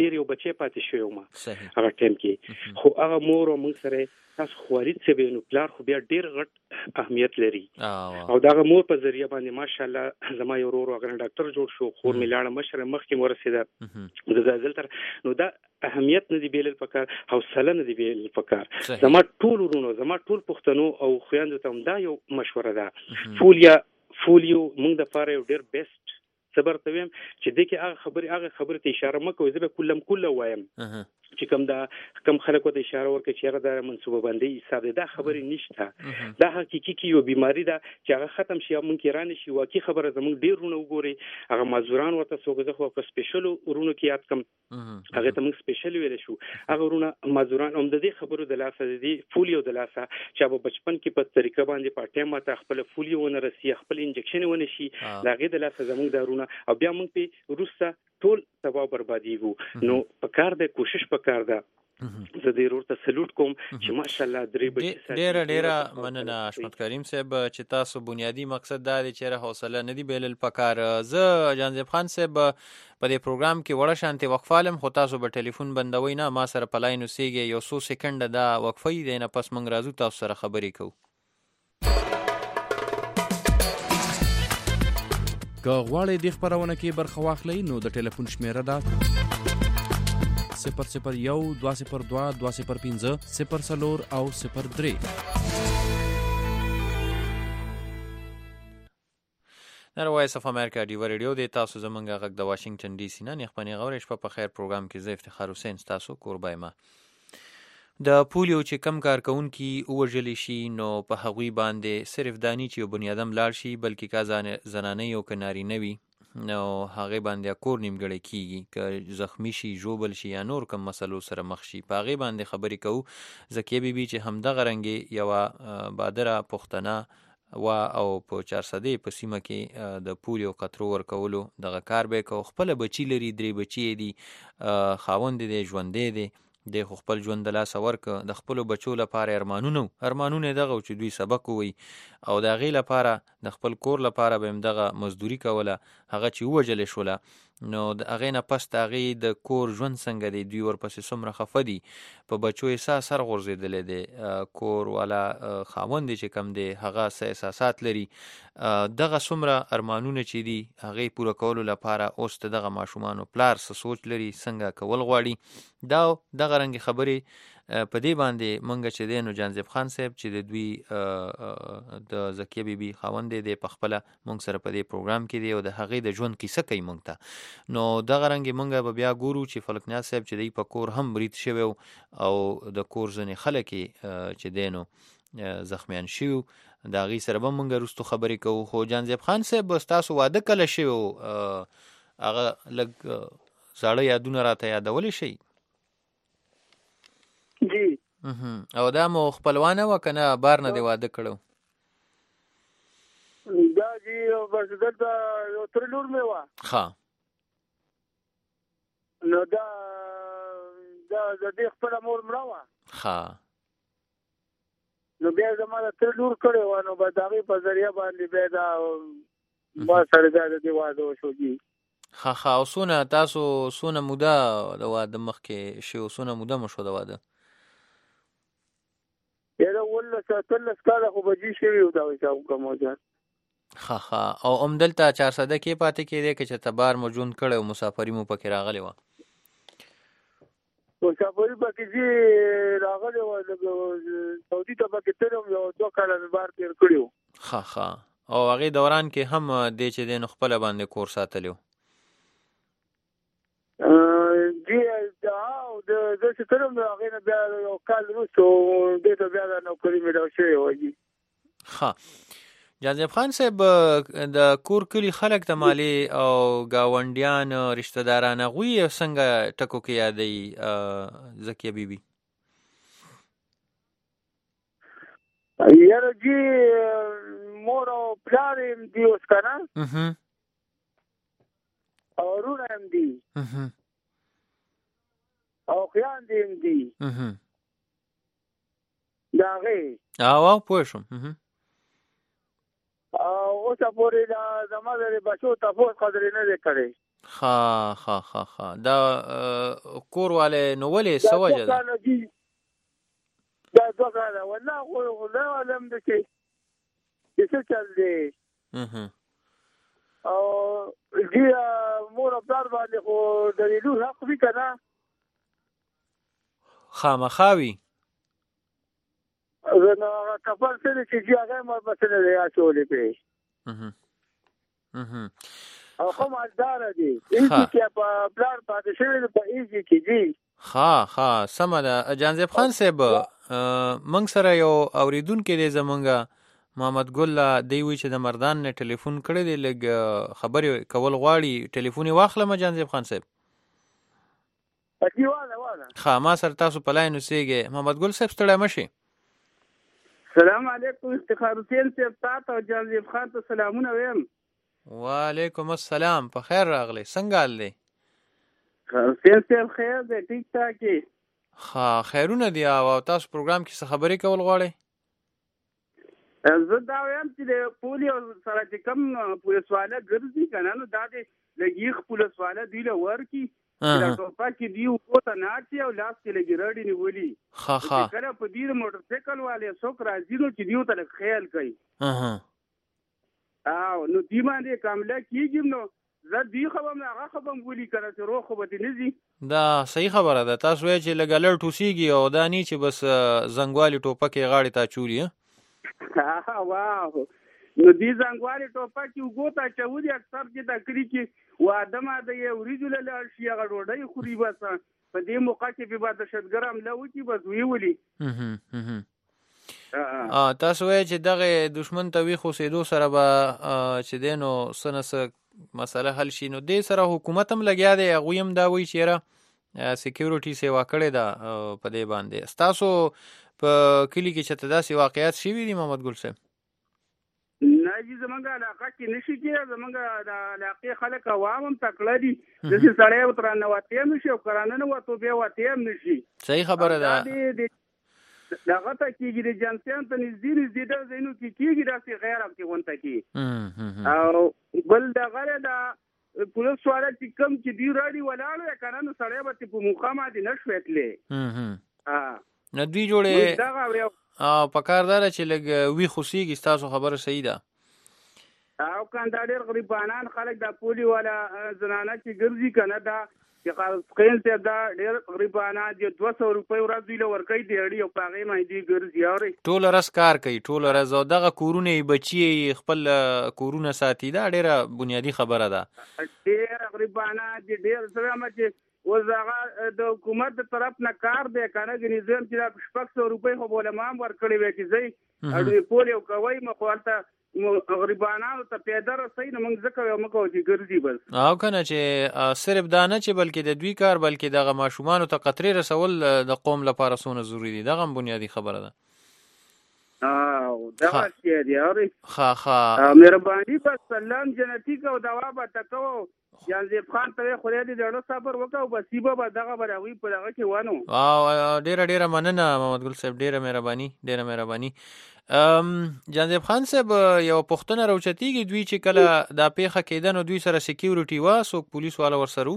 ډیر یو بچی پاتې شوی ما هغه ټیم کې خو هغه مور او موږ سره تاسو خوارید څه به نو پلار خو بیا ډیر غټ اهمیت لري او دا مور په ذریعہ باندې ماشاءالله زما یو ورور هغه ډاکټر جوړ شو خور ملاړه مشر مخکې ورسېده د زلزلې تر نو دا اهمیت نه دی بیل پکار حوصله نه دی بیل پکار زما ټول ورونو زما ټول پښتنو او خويندو ته دا یو مشوره ده فولیا فولیو موږ د فاره یو ډیر بیسټ صبر ته ویم چې دغه هغه خبري هغه خبره ته اشاره مکوې زه به کلم کله وایم چې کوم دا کوم خلکو ته اشاره ورکړي چې هغه د منسوبه بندي حساب دا خبري نشته دا حقيقي کې یو بیماری ده چې هغه ختم شي او منکران شي واقعي خبره زموږ ډیر رونه وګوري هغه مازوران ورته سوګه خو په سپیشل ورونو کې یاد کم هغه ته موږ سپیشل ویل شو هغه ورونه مازوران هم د دې خبرو د لاسه دي فولیو د لاسه چې په بچپن کې په طریقه باندې په ټیم ته خپل فولیو ونه رسي خپل انجکشن ونه شي لاغه د لاسه زموږ دارونه او بیا موږ په روسا ټول تباہ بربادیږو نو په کار د کوشش په کار ده زه دې ورته سلوټ کوم چې ماشاءالله درې بچي ډیر ډیر مننه حشمت کریم صاحب چې تاسو بنیادی مقصد دا دی چې حوصله نه دی بیلل پکار زه جانزیب خان صاحب په دې پروګرام کې وړه شانتي وقفالم خو تاسو به ټلیفون بندوي نه ما سره پلاین وسیږي یو څو سکند دا وقفې دی نه پس موږ راځو تاسو سره خبرې کوو که غواړئ د خبرونه کې برخه واخلئ نو د ټلیفون شمیره ده صفر صفر یو دوه صفر دوه دوه صفر پنځه صفر څلور او صفر درې. نن وایس اف امریکا دی ریډیو دی تاسو زمونږ غږ د واشنگټن ډي سي نه خپنی غوړې شپه په خیر پروګرام کې زه افتخار حسین تاسو قربای ما د پولیو چې کم کارکونکي وژل شي نو په هغوی باندې صرف دانی چې بنیادم لاړ شي بلکې کا زنانه یو کناري نوي نو هغه باندې کور نیمګړی کیږي که زخمی شي جوبل شي یا نور کوم مسلو سره مخ شي په هغه باندې خبرې کوو زکیه بیبي چې همدغه رنګ یو بادره پښتنه وا او په چار صدې په سیمه کې د پولیو قطرو ورکولو دغه کار به کو خپل بچی لري درې بچی دي خاوند دي ژوندې دي د خپل ژوند د لاس ورک د خپل بچو لپاره ارمانونه ارمانونه دغه چې دوی سبق وي او د غي لپاره د خپل کور لپاره به دغه مزدوري کوله هغه چې وجل شوله نو د هغه نه پس د هغه د کور ژوند څنګه دی دوی ورپسې څومره خفه دي په بچو احساس سر غورځېدل دي کور والا خاوند چې کم دی هغه سه احساسات لري دغه څومره ارمانونه چې دي هغه پوره کولو لپاره اوس دغه ماشومان پلار څه سوچ لري څنګه کول غواړي دا دغه رنګ خبرې په دې باندې مونږ چې دینو جانزیب خان صاحب چې د دوی د زکیه بیبي خاوند دی په خپل مونږ سره په دې پروګرام کې دی او د هغې د ژوند کیسه کوي مونږ ته نو دغه رنګ مونږ به بیا ګورو چې فلکنیاز صاحب چې دی په کور هم برید شوی او د کور ځنې خلک چې دینو زخمیان شوي د هغې سره به مونږ وروستو خبرې کوو خو جانزیب خان صاحب ستاسو واده کله شوی هغه لږ زاړه یادونه راته یادولی شئ جی او دا مو خپلوانه و کنه بار نه دی واده کړو دا جی بس دلته یو تر لور مې وا ها نو دا دا د دې خپل مور مړه وا ها نو بیا زموږ تر لور کړو نو به دغه په ذریعہ باندې به دا ما سره دا د واده وشو جی ها ها او سونه تاسو سونه موده د واده مخکې شو سونه موده مو شو د واده یره ول څه تل سکاله خو بجی شوی دا وځو کوم ځای ها ها او عمدلته چار صد کې پاتې کېده کې چې تبار مو جون کړو مسافری مو پکې راغلی و مسافری پکې جی راغلی و سعودي ته پکې ترم یو دوه کاله بار تیر کړیو ها ها او هغه دوران کې هم د چې د خپل باندې کور ساتلیو جی دا او د څه ترم هغه نه بیا یو کال وروسته د دې بیا د نوکری مې دا شوی وږي ها جانزیب خان صاحب د کور کلی خلک ته مالی او گاونډیان رشتہ داران غوی څنګه ټکو کې یادې زکیه بیبي یاره جی مور او پلار دی اوس کنه او رونه هم دی او خیان دی هم دی دا غي او پوه شم او اوسه پورې دا زموږ د بچو تاسو قدر نه کړی ها ها ها ها دا کور والے نو ولې څه وجه ده دا دوه کاله والله خو نه علم د کې څه چل دی او دې مور افطار باندې خو دلیلو حق وی کنه خامخاوي زه نو کفر سره چې هغه ما مسله لري اچولې په او کوم ازدار دي چې په پلان پاتې شوی په ایږي کې دي ها ها سم ده جانزیب خان صاحب منګ سره یو اوریدونکو دی زمونږه محمد ګل دی وی چې د مردان نه ټلیفون کړی دی لګ خبرې کول غواړي ټلیفون واخلم جانزیب خان صاحب پکې واله واله ها ما سره تاسو په لاین اوسېږئ محمد ګل صاحب ستړی مشي السلام علیکم افتخار حسین صاحب تاسو او جانزیب خان ته سلامونه وایم وعلیکم السلام په خیر راغلی څنګه حال دی حسین صاحب خیر دی ټیک ټاک دی ها خیرونه دی او تاسو پروګرام کې څه خبرې کول غواړئ زه دا وایم چې د پولیو سره چې کوم پولیسواله ګرځي کنه نو دا د لګیخ پولیسواله دی له ورکی دا ټوپا کې دی او ته ناټي او لاس کې لګی رړی نیولي ها ها کله په دې موټر سایکل والے څوک راځي نو چې دیو ته خیال کوي اها او نو دی باندې کامله کیږي نو زه دی خبم هغه خبم ولي کړه چې روخ به دې نزي دا صحیح خبره ده تاسو وایئ چې لګلړ ټوسیږي او دا نه چې بس زنګوالي ټوپکې غاړې ته چولي ها واو نو دی زنګوالي ټوپکې وګوتا چولي اکثر چې دا کړی کې واده ما د یو ریجل له شي هغه ډوډۍ خوري بس په دې موقع کې به بعد شتګرام لو چې بس وی ولي ا تاسو وایئ چې دغه دشمن ته وی خو سیدو سره به چې دینو سنس مسله حل شي نو دې سره حکومت هم لګیا دی هغوی هم دا وایي چې یاره سکیورټي سیوا کړې ده په دې باندې ستاسو په کلي کې چې داسې واقعیات شوي دي محمد ګل صاحب نه جی زمونږ علاقه کې نشي کېږي زمونږ د علاقې خلک عوام هم تکړه دي داسې سړی ورته وتې هم نشي او کرانه نه وتو بیا وتې هم نشي صحیح خبره ده دغه ته کېږي د جنسیان ته نږدې نږدې ډول ځایونو کې کېږي داسې غیر افغاني غونډه کې او بل دغه د پولیس والا چې کوم چې دی راډي ولاړ یا کنه نو سړی به په مقام دي نشوي تلې ها نو دوی جوړې او پکاردار چې لګ وی خوسیږي تاسو خبره صحیح ده او کاندار غریبانان خلک د پولی والا زنانه چې ګرځي کنه دا چې قین ته دا ډېر غریبانه دي دوه سوه روپۍ ورځ دی لور کوي دی اړي او پاغې مې دی ګرځي اوري ټول رس کار کوي ټول رس او دغه کورونه بچي خپل کورونه ساتي دا ډېره بنیادی خبره ده ډېر غریبانه دي ډېر څه ما چې وزغه د حکومت طرف نه کار دی کنه د نظام چې شپږ سوه روپۍ خو بولمام ورکړي وي چې زی اړي پولیو کوي مخالته غریبانو ته پیدا رسي نو موږ ځکه یو مکو چې ګرځي بس او کنه چې صرف دا نه چې بلکې د دوی کار بلکې دغه ماشومان ته قطرې رسول د قوم لپاره سونه ضروری دي دغه بنیادی خبره ده او دا چې دی اوري ها ها مهرباني په سلام جنتی کو دوا به تکو جانزیب خان ته خوري دي ډېر صبر وکاو بسيبه به دغه بلاوي په دغه کې وانه او ډېر ډېر مننه محمد ګل صاحب ډېر مهرباني ډېر مهرباني ام جانزیب خان صاحب یو پښتنه راوچتيږي دوی چې کله دا پیخه کېدنو دوی سره سکیورټي وا سو پولیس والا ورسرو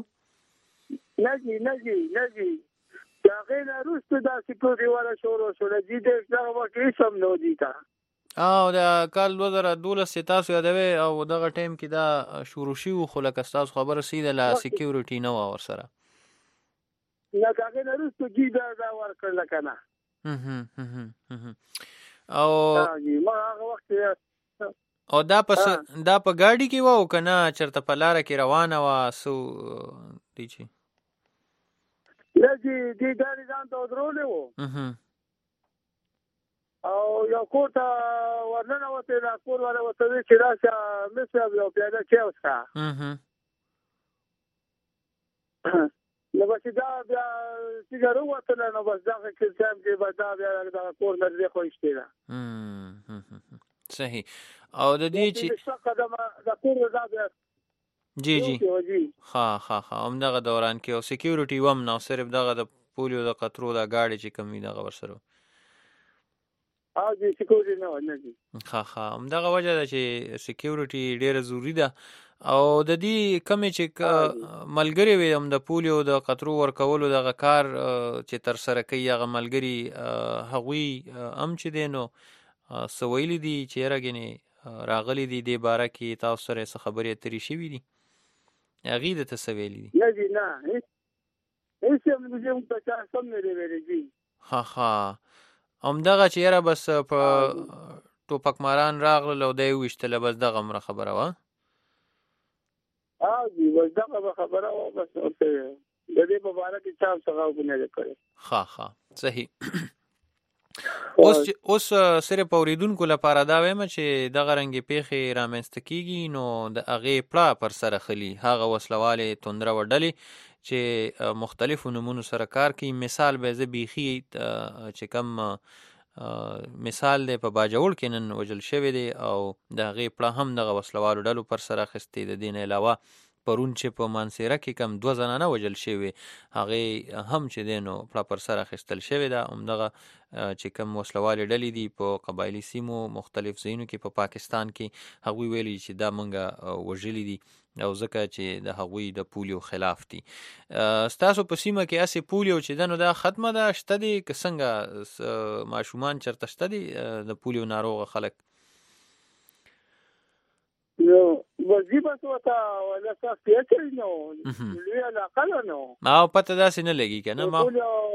نجی نجی نجی دا غیر روستو دا سکیورټي والا شروع شو د دې دغه وکي سم نو دي تا او دا کال دوه زره دولس تاسو یادوي او دغه ټیم کې دا شروع شي خو لکه تاسو خبره سیده لا سکیورټي نه وا ورسره نه دا غیر روستو دي دا ورکړل کنه او او دا پس دا په ګاډي کې وو کنه چرته په لار کې روانه وا سو دی چی لږی دی ګاډي ځان ته درولې وو او یو کوټه ورننه وته دا کور ولا وته چې راشه مې یو پیاده کې اوسه نو بس دا بیا سیګارو وته نو بس دا کې څنګه کې بس دا بیا دا کور نه دی خوښته ده صحیح او د دې چې قدمه دا کور دا بیا جی جی ها ها ها هم دغه دوران کې او سکیورټي وم نو صرف دغه د پولیو د قطرو د گاډي چې کمی دغه ورسره او دې سکیورټي نه نه دي ها ها هم دغه وجه ده چې سکیورټي ډیره ضروری ده او د دې کمې چې ملګری وي هم د پولیو د قطرو ورکولو دغه کار چې تر سره کوي هغه ملګري هغوی هم چې دی نو څه ویلي دي چې یاره ګنې راغلي دي دې باره کې تاسو سره څه خبرې اترې شوي دي هغې د ته څه ویلي دي؟ نه جي نه هېڅ هم موږ ته چا سم نه دی ویلی جي. ها ها همدغه چې یاره بس په ټوپک ماران راغلل او دی وویشتله بس دغه عمره خبره وه؟ ها جي بس دغه خبره وه بس ورته د دې په باره کې چا هم څه غږ نه دی کړی. ښه ښه صحیح. اوس اوس صرف اوریدونکو لپاره دا وایم چې دغه رنګې پیښې رامنځته کیږي نو د هغې پړه پر سره خلي هغه وسلوالې توندره وډلې چې مختلفو نومونو سره کار کوي. مثال به زه بیخي چې کم مثال دی په باجوړ کې نن وژل شوی دی او د هغې پړه هم دغه وسلوالو ډلو پر سره اخیستې. د دې نه علاوه پرون چې په مانسیره کې کم دوه زنانه وژل شوي هغې هم چې دی نو پړه پر سر اخیستل شوې ده. همدغه چې کم وسلوالې ډلې دي په قبایلي سیمو مختلف ځایونو کې په پاکستان کې هغوی ویلي چې دا موږ وژلي دي او ځکه چې د هغوی د پولیو خلاف دي. ستاسو په سیمه کې هسې پولیو چې ده نو دا ختمه ده شته دي که څنګه ماشومان چېرته شته دي د پولیو ناروغه خلک؟ نو وزي بس وتا ولا څه پیچې نو لوی علاقه نو ما پته داسې نه لګي که نه ما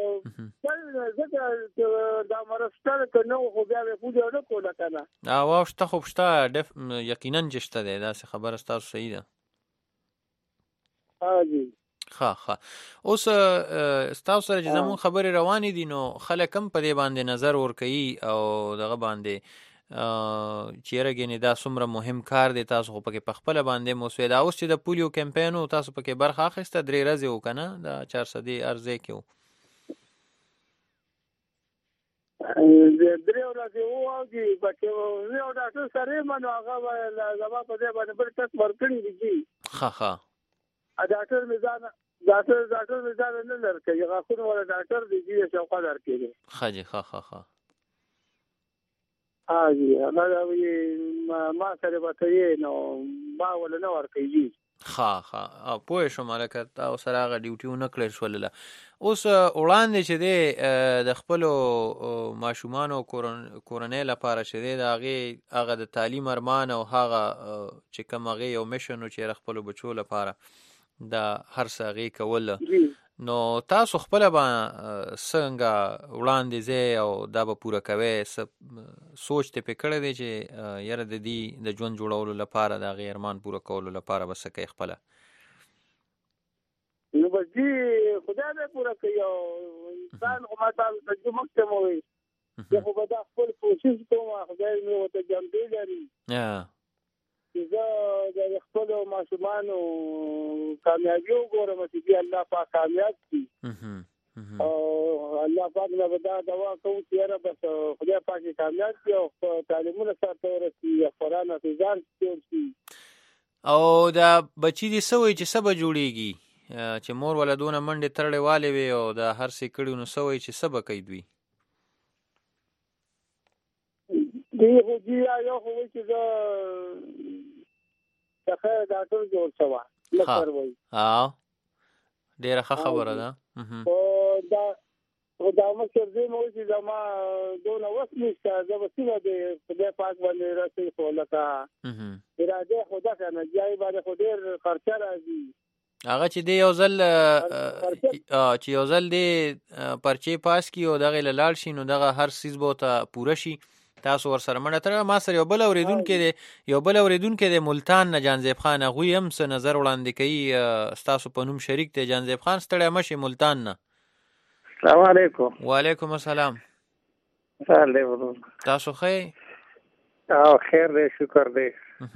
ځکه دا مرستل که نه خو بیا به پولیو نه کوله که نه او شته خو شته یقینا چې شته دی داسې خبره ستاسو صحیح ده. ها جي ښه ښه. اوس ستاسو سره چې زموږ خبرې روانې دي نو خلک هم په دې باندې نظر ورکوي او دغه باندې چې یاره ګینې دا څومره مهم کار دی تاسو خو پکې په خپله باندې مو سوی دا اوس چې د پولیو کمپین و تاسو پکې برخه اخیسته درې ورځې و که نه د چارسدې هر ځای کې و؟ درې ورځې و او جي پکې یو ډاکټر سره یم نو هغه زما په دې باندې بل ټسټ ورکړي دي جي. ښه ښه. ډاکټر مې ځان ډاکټر ډاکټر مې ځان نه لرکوي غاښونه والا ډاکټر دی جي شوقه لرکوي. ښه جي ښه ښه ښه. ها جي هغه ما سره به کوي نو ما ولا نه ورکوي جي. ښه ښه پوه شوم هلکه تا سره هغه ډیوټي ونه کړی شولله. اوس وړاندې چې دی د خپلو ماشومانو کورنۍ لپاره چې دی د هغې هغه د تعلیم ارمان او هغه چې کوم هغې یو میشن و چې خپلو بچو لپاره د هر څه هغې کوله نو تاسو خپله به څنګه وړاندې ځئ او دا به پوره کوئ څه سوچ ته پې کړی دی چې یاره د دې د ژوند جوړولو لپاره د هغې ارمان پوره کولو لپاره به څه کوئ خپله؟ نو بس جي خدای به پوره کوي او انسان خو ما ته تجربه مخکې مو وایي زه خو به دا خپل کوشش کوم خدای مې ورته جنبې لري چې زه د خپلو ماشومانو کامیابي وګورم چې دې الله پاک کامیاب کړي او الله پاک نه به دا دعا کوو چې یاره بس خدای پاک یې کامیاب کړي او تعلیمونه سرته ورسي قرآن حافظان جوړ شي. او دا بچي دې څه وایي چې څه به جوړېږي چې مور ولا دونه منډې ترړې والې وي او دا هر څه کړي نو څه وایي چې څه به کوي دوی؟ دوی خو جي یو خو وایي چې زه د خیر ډاکټر جوړ شوه لکر وایي. او ډېره ښه خبره ده. دا خو دا مشر دی مو وایي چې زما دونه وس نشته زه به څنګه د خدای پاک باندې رسوي خو لکه اراده خو ده که نه جای باندې خو ډېر خرچه راځي هغه چې دی یو ځل چې یو ځل دی پرچې پاس کړي او دغې له لاړ شي نو دغه هر څیز به ورته پوره شي. تاسو ورسره منډه تړه. ما سره یو بل اورېدونکی دی یو بل اورېدونکی دی ملتان نه جانزیب خان هغوی هم څه نظر وړاندې کوي ستاسو په نوم شریک دی. جانزیب خان ستړی مه شئ ملتان نه. السلام علیکم. وعلیکم السلام. سهار دی ورور تاسو ښه او خیر دی شکر دی.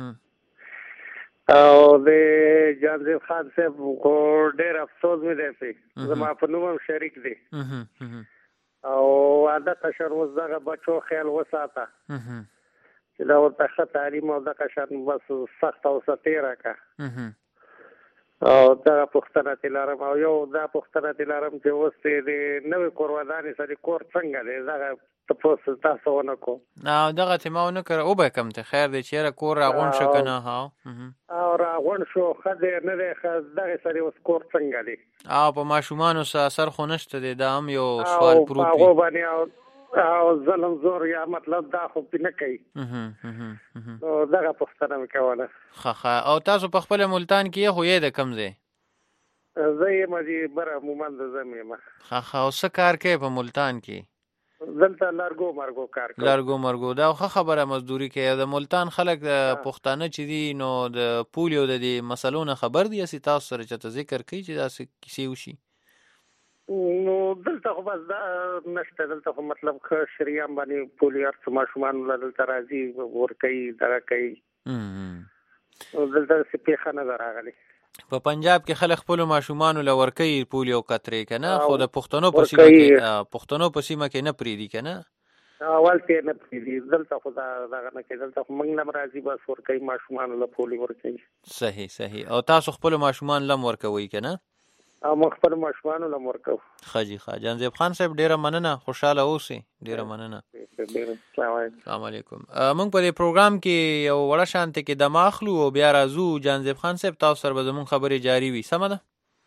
او د جانزیب خان صاحب خو ډېر افسوس مې دی پې زما په نوم هم شریک دی او عادت شر اوس دغه بچو خیال وساته چې دا ورته ښه تعلیم او دغه شان بس سخته اوسه تېره کړه او دغه پوښتنه ترې لرم. او یو دا پوښتنه ترې لرم چې اوس د نوې کور ودانې سره کور څنګه دی دغه تاسو تاسو ونه کو نه دغه تیماو نه کړ او به کم ته خیر دی چې کور راغون شو کنه ها او راغون شو خدای نه دی خز دغه سره اوس کور څنګه دی او په ماشومان سره اثر خو نشته دی دا هم یو سوال پروت دی او باندې او ظلم زور یا مطلب دا خو نه کوي نو دغه پښتنه وکوله خا خا او تاسو په خپل ملتان کې خو یې د کم دی زه یې مې بره مومند زمې ما خا خا اوس کار کوي په ملتان کې دلته لارګو مرګو کار کوي لارګو مرګو دا خو خبره مزدوري کوي د ملتان خلک د پښتانه چې دي نو د پولیو د دې مسلو نه خبر دي چې تاسو سره چې ذکر کوي چې دا څه کیسې وشي نو دلته خو بس دا نشته دلته خو مطلب خ شریام باندې پولیو ارڅ ماشومان دلته راځي ور کوي دا کوي او دلته سپېخه نه راغلي په پنجاب کې خلک خپل ماشومان لور کوي پولیو قطرې کنه خو د پښتنو په سیمه کې پښتنو په سیمه کې نه پریدي کنه اول ته نه پریدي دلته خدا دا نه کې دلته موږ نه راځي بس ور کوي ماشومان له پولیو ور کوي صحیح صحیح او تاسو خپل ماشومان لم ور کوي کنه او مخبر ماشومان لم ور کوي خاجي خا جانزیب خان صاحب ډیره مننه خوشاله اوسئ ډیره مننه السلام علیکم موږ په دې پروګرام کې یو وړه شانته کې د ماخلو او بیا راځو جانزیب خان صاحب تاسو سره به زموږ خبرې جاری وي سمه ده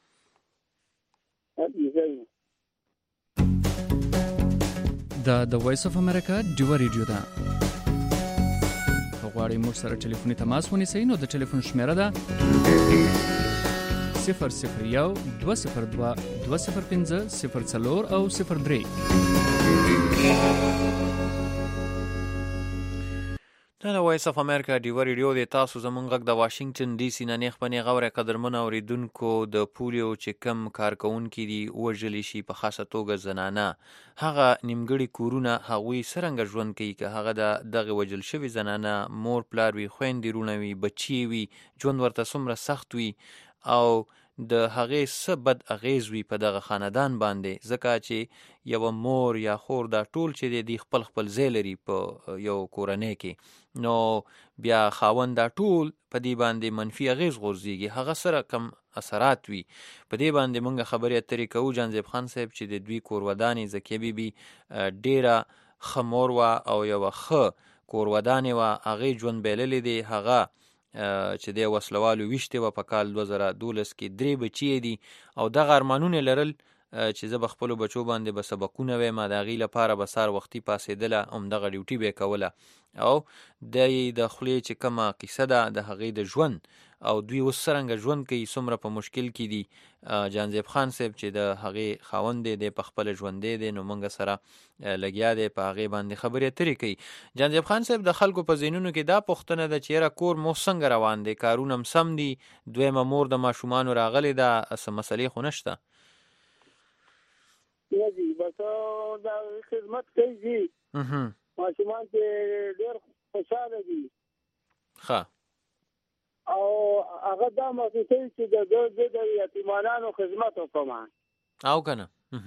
دا د وایس اف امریکا ډیو ریډیو ده غواړئ موږ سره ټلیفوني تماس ونیسئ نو د ټلیفون شمیره ده صفر صفر یو دوه صفر دوه دوه صفر پنځه صفر څلور او صفر درې دا د وایس اف امریکا ډیو ریډیو دی تاسو زمونږ غږ د واشنگټن ډي سي نه نیغ په نیغه اورئ قدرمنو اورېدونکو د پولیو چې کم کارکوونکي دي وژلی شي په خاصه توګه زنانه هغه نیمګړي کورونه هغوی څرنګه ژوند کوي که هغه د دغه وژل شوي زنانه مور پلار وي خویندې وروڼه وي بچي وي ژوند ورته څومره سخت وي او د هغې څه بد اغیز وي په دغه خاندان باندې ځکه چې یوه مور یا خور دا ټول چې دی دی خپل خپل ځای لري په یو کورنۍ کې نو بیا خاوند دا ټول په دې باندې منفي اغیز غورځېږي هغه سره کم اثرات وي په دې باندې موږ خبرې اترې کوو جانزیب خان صاحب چې د دوی کورودانې زکیه بیبي ډیره ښه مور وه او یوه ښه کورودانې وه هغې ژوند بایللی دی هغه چې د وسلوالو ویشتې وه په کال دوه زره دولس کې درې بچي دي او دغه ارمانونه لرل چې زه به خپلو بچو باندې به سبقونه ویم د هغې لپاره به سهار وختي پاڅېدله همدغه ډیوټي به یې کوله او د د خولې چې کومه قیصه ده د هغې د ژوند او دوی اوس څرنګه ژوند کوي څومره په مشکل کې دي جانزیب خان صاحب چې د هغې خاوند دی په خپله ژوندی دی نو موږ سره لګیا دی په هغې باندې خبرې اترې کوي جانزیب خان صاحب د خلکو په ذهنونو کې دا پوښتنه ده چې یاره کور مو څنګه روان دی کارونه هم سم دي دویمه مور د ماشومانو راغلې ده څه مسلې خو نشته یا جی بس دا خدمت کوي ماشومان چې ډېر خوشحاله دي ښه او هغه دا محسوسوي چې د دوی د یتیمانانو خدمت وکړم او که نه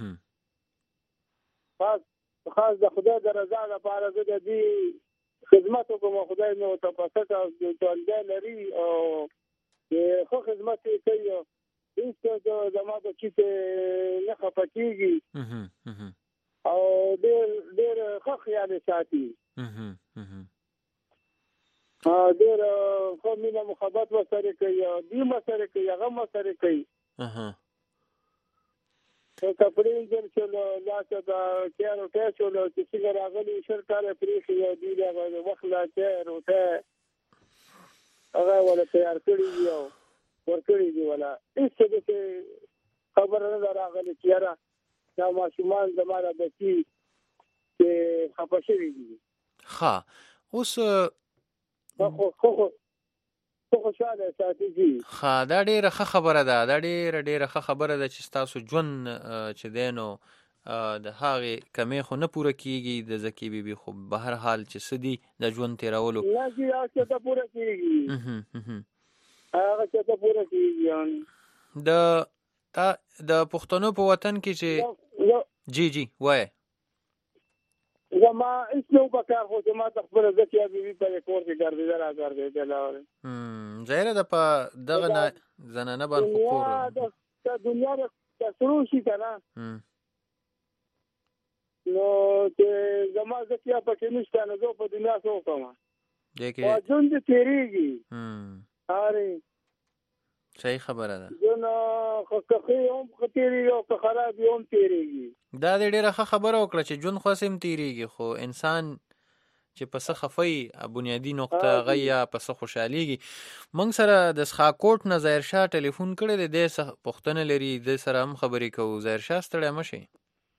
خاص خاص د خدای د رضا لپاره زه د دې خدمت وکړم خدای مې ورته په سټه ژوندی لري او ښه خدمت یې کوي هېڅ زما بچي ته نه خفه کېږي او ډېر ډېر ښه خیال یې ساتي ډېر ښه مینه محبت ورسره کوي دوی ورسره کوي هغه هم ورسره کوي کپړې انجن شولو لاسه د چای روټۍ شولو چې څنګه راغلي شل کاله پرېښي او دوی د هغه وخت لا چای روټۍ هغه وله تیار کړي دي او ورکړي دي وله هېڅ څه داسې خبره نه ده راغلې چې یاره دا ماشومان زما را بچي چې خفه شوي دي ښه اوس خو خوشحاله ساتي دي ښه دا ډېره ښه خبره ده دا ډېره ډېره ښه خبره ده چې ستاسو ژوند چې دی نو د هغې کمې خو نه پوره کېږي د زکي بیبي خو به هر حال چې څه دي د ژوند تېرولو نه جي هغه چېرته پوره کېږي هغه چېرته پوره کېږي د د پښتنو په وطن کې چې جی جی وایه زما هېڅ نه و په کار خو زما ته خپله زکیه بیبي په دې کور کې ګرځېده را ګرځېدله ظاهره ده په دغه زنانه باندې خو کور د دنیا د سرو شي که نه نو چې زما ځکه پکې نشته نو زه په دنیا څه وکړم دې ژوند دې تېرېږي. اره صحیح خبره ده. ژوند خو که ښه هم ښه تېرېږي او که خراب یې هم تېرېږي. دا دې ډېره ښه خبره وکړه چې ژوند خو هسې هم تېرېږي خو انسان چې په څه خفی بنیادي نقطه هغه یا په څه خوشحالېږي. موږ سره د څښاکوټ نه ظاهرشاه ټلیفون کړی دی، دی څه پوښتنه لري، دی سره هم خبرې کوو. ظاهرشاه ستړی مه شئ.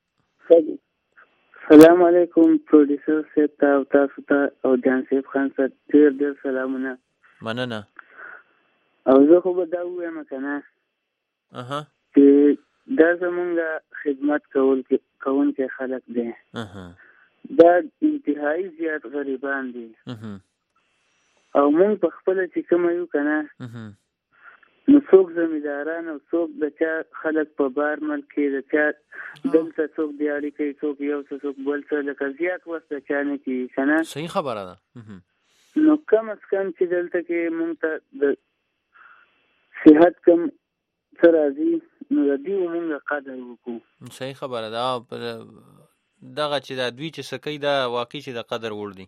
سلام علیکم پروډیوسر صاحب ته او تاسو ته او جان صاحب خان صاحب ډېر ډېر سلامونه. مننه. او زه خو به دا ووایم که نه چې دا زمونږ خدمت کوونکي خلک دی، دا انتهایی زیات غریبان دي او مونږ په خپله چې کومه یو که نه نو څوک زمینداران او څوک د چا خلک په بار ملک کې د چا دلته څوک دیاړي کوي، څوک یو څه څوک بل څه، لکه زیات وخت د چا نه کېږي که نه. صحیح خبره ده. نو کم از کم چې دلته کې مونږ ته د صحت کم څه راځي نو د دوی مونږ قدر وکړو. صحیح خبره ده. دغه چې دا دوی چې څه کوي دا واقعي چې د قدر وړ دي.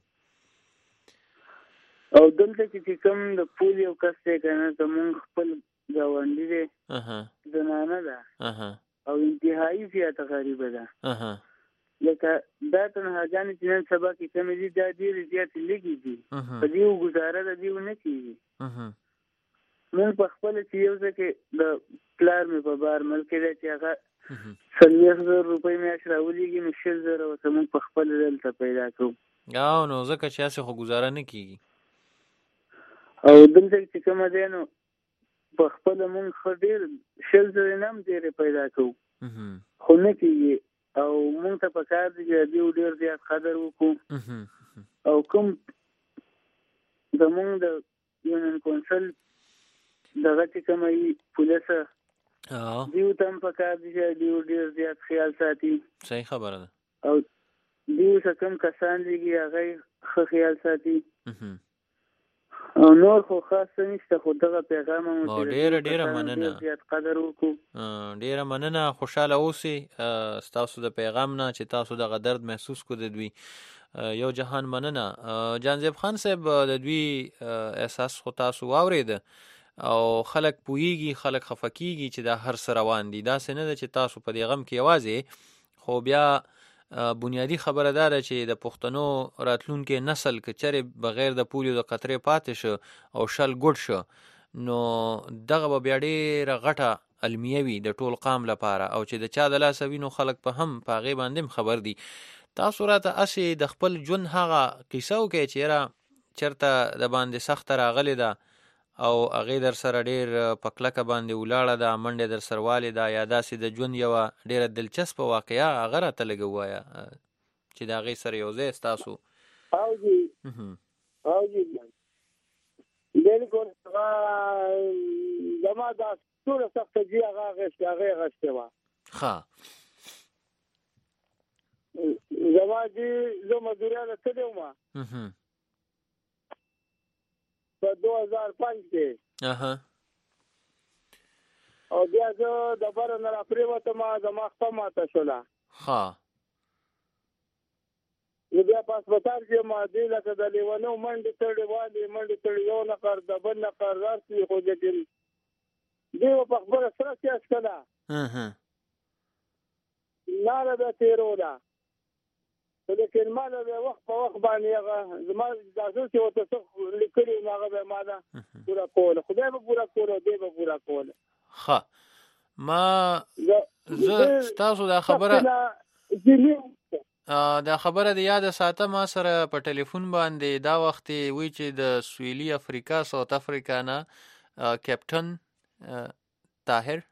او دلته کې چې کوم د پول یو کس دی که نه زمونږ خپل ګاونډي دی، زنانه ده او انتهایی زیاته غریبه ده. لکه دا تنهاګانې چې نن سبا کې کمې دي دا ډېرې زیاتې لږې دي، په دې ګزاره د دې نه کېږي. مونږ په خپله چې یو ځای کې د پلار مې په بار ملک دی چې هغه څلوېښت زره روپۍ میاشت راولېږي نو شل زره ورته مونږ په خپله دلته پیدا کوو. او نو ځکه چې هسې خو ګزاره نه کېږي. او دلته چې کومه دی نو په خپله مونږ ښه ډېر شل زره نه هم ډېرې پیدا کوو خو نه کېږي. او مونږ ته په کار دی چې د دې ډېر زیات قدر وکړو. او کوم زمونږ د یونین کونسل دغه چې کومه وي پولیسه دیو ته هم په کار دی چې دیو ډېر زیات خیال ساتي. صحیح خبره ده. او دیو څه کوم کسان دیږي هغه یې ښه خیال ساتي. او نور خو خاص څه نشته خو دغه پیغام هم ډېره ډېره مننه. زیات قدر وکړو. ډېره مننه. خوشحاله اوسئ ستاسو د پیغام نه چې تاسو دغه درد محسوس کړو د دوی. یو جهان مننه. جانزیب خان صاحب د دوی احساس خو تاسو واورېده او خلک پوهیږي، خلک خفه کېږي چې دا هر څه روان دي. داسې نه ده چې تاسو په دې غم کې یوازې، خو بیا بنیادی خبره دا ده چې د پښتنو راتلونکي نسل که چېرې بغیر د پولیو د قطرې پاتې شو او شل ګډ شو نو دغه به بیا ډېره غټه المیه وي د ټول قام لپاره. او چې د چا د لاسه وي نو خلک په هم په هغې باندې هم خبر دي. تاسو راته هسې د خپل ژوند هغه کیسه وکړئ چې یاره چېرته د باندې سخته راغلې ده او هغې در سره ډېر په کلکه باندې ولاړه ده، منډې در سره والې ده، یا داسې د ژوند یوه ډېره دلچسپه واقعه هغه راته لږه ووایه چې د هغې سره یو ځای ستاسو. او جی او جی بلکل هغه زما دا ټوله سخته جي هغه اخېستې هغې اخېستې وه. ښه زما جي زه مزدوریانه تللی وم په دو هزار پنځ کې او بیا زه د بره نه راپرېوتم زما خپه ماته شوله. ښه نو بیا په هسپتال کې ما دې لکه د لیونو منډې تړې والې منډې تړې یو نفر د بل نفر راسي خو لیکن دې به په خبره سره سیاس کړه لاره به تېروله لیکن ما له وخت په وخت باندې هغه زما داسې چې ورته څه لیکلي نو هغه به ما ده پوره کوله. خدای به پوره کوله، دی به پوره کوله. ښه ما زه ستاسو دا خبره دا خبره د یاده ساته ما سره په ټلیفون باندې دا وخت وی چې د سویلي افریقا ساوت افریقا نه کیپټن طاهر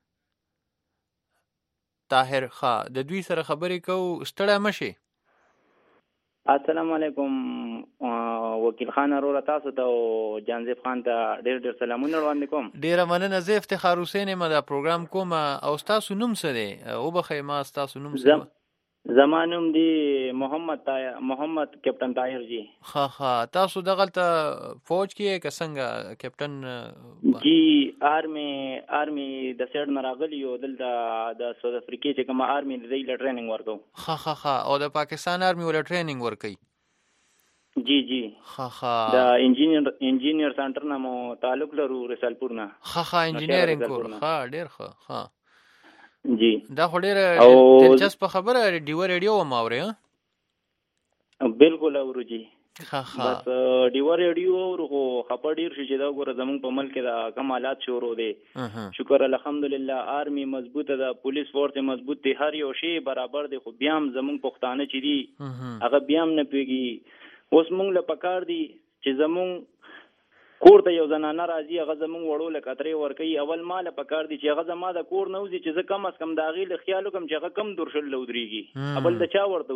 طاهر ښه د دوی سره خبرې کوو. ستړی مه شئ. السلام علیکم وکیل خان وروره تاسو ته او جانزیب خان ته ډېر ډېر سلامونه وړاندې کوم. ډېره مننه. زه افتخار حسین یم دا پروګرام کوم. او ستاسو نوم څه دی؟ وبخئ ما ستاسو نوم څه؟ زمانم دی محمد طاهر محمد کیپټن طاهر جی. ها ها تاسو دغه ته فوج کې که څنګه کیپټن؟ جی آرمي آرمي د سیډ نه راغلی او دلته د ساوث افریقا چې کوم آرمي دی له ټریننګ ورکو. ها ها ها او د پاکستان آرمي ول ټریننګ ورکي؟ جی جی. ها ها د انجینیر انجینیر سنټر نه مو تعلق لرو رسالپور نه. ها ها انجینیرینګ کور. ها ډیر ښه. ها جی دا خو ډیره دلچسپه خبره ډیو ریډیو ما اورې؟ بالکل اورو جی. ها ها بس ډیو ریډیو اورو خبر ډیر شي چې دا ګوره زمونږ په ملک کې د کمالات شروع دي. شکر الحمدلله آرمی مضبوطه ده، پولیس فورس مضبوط دي، هر یو شی برابر دي، خو بیا هم زمونږ پښتانه چې دي هغه بیا هم نه پیږي. اوس مونږ له پکار دي چې زمونږ کور ته یو زنانه راځي هغه زمونږ وړو له کترې ورکوي. اول ما له پکار دي چې هغه زما د کور نه وځي چې زه کم از کم د هغې له خیال وکړم چې هغه کم درشل له ودرېږي، اول د چا ورته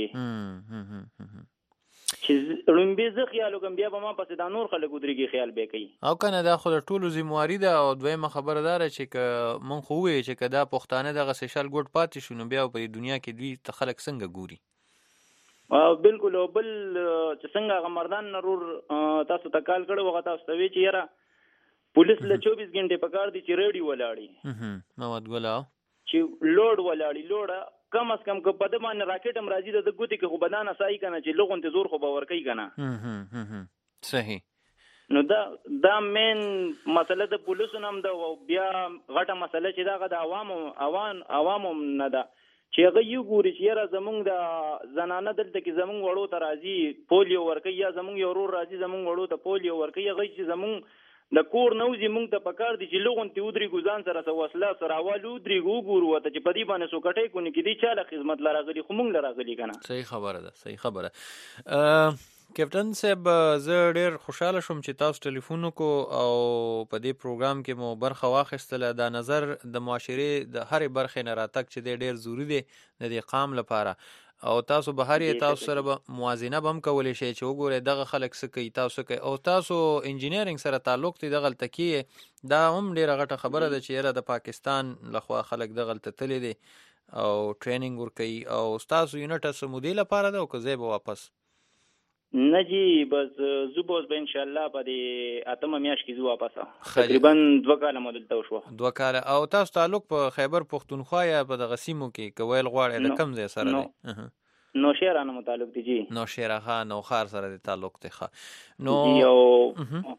ودرېږي چې ړومبې زه خیال وکړم بیا به ما پسې دا نور خلک ودرېږي خیال به کوي. او کنه دا خو د ټولو ذمواري ده. او دویمه خبره دا ده چې که مونږ خو ووایو چې که دا پښتانه دغسې شل ګوټ پاتې شو نو بیا په دنیا کې دوی ته خلک څنګه ګوري؟ بالکل. او بل چې څنګه هغه مردان نرور تاسو ته کال کړی وغه تاسو ته وی چې یاره پولیس له چوبیس غنټې پکار دي چې ریډي ولاړي مواد ګلا چې لوډ ولاړي لوډه کم از کم که په د باندې راکټ هم راځي د ګوتې کې خو بدانه سایي کنه چې لغونته زور خو به ورکوي کنه. صحیح. نو دا دا مین مسله د پولیسو هم ده او بیا غټه مسله چې دا د عوامو عوام عوامو نه ده چې هغه یو ګوري چې یاره زمونږ د زنانه دلته کې زمونږ وړو ته راځي پولیو ورکوي، یا زمونږ یو ورور راځي زمونږ وړو ته پولیو ورکوي، هغه چې زمونږ د کور نه وځي مونږ ته پکار دي چې لغونتې ودرېږو ځان سره څه وسله سره اول ودرېږو وګورو ورته چې په دې باندې څو کټۍ کونې کې دې چا له خدمت له راغلي خو مونږ له راغلي که نه. صحیح خبره ده. صحیح خبره. کیپټن صاحب زه ډیر خوشحاله شوم چې تاسو ټلیفون وکړو او په دې پروګرام کې مو برخه واخیستله. دا نظر د معاشرې د هرې برخې نه راتګ چې دی ډیر ضروري دی د دې قام لپاره. او تاسو به هر یې تاسو سره به موازنه به هم کولی شئ چې وګورئ دغه خلک څه کوي تاسو کوي. او تاسو انجینیرینګ سره تعلق دی دغلته کې دا هم ډیره غټه خبره ده چې یاره د پاکستان لخوا خلک دغلته تللی دی او ټریننګ ورکوي. او ستاسو یونټ څه مودې لپاره ده او که ځای به واپس؟ نه جی بس زه به اوس به انشاءالله په دې اتمه میاشت کې زه واپس تقریبا دوه کاله مو دلته وشوه. دوه کاله. او تاسو تعلق په خیبر پښتونخوا یا په دغه سیمو کې که ویل غواړئ د کوم ځای سره دی؟ نوشهره نه مو تعلق دی جی. نوشهره ها نوښار سره دی تعلق دی. ښه نو جی او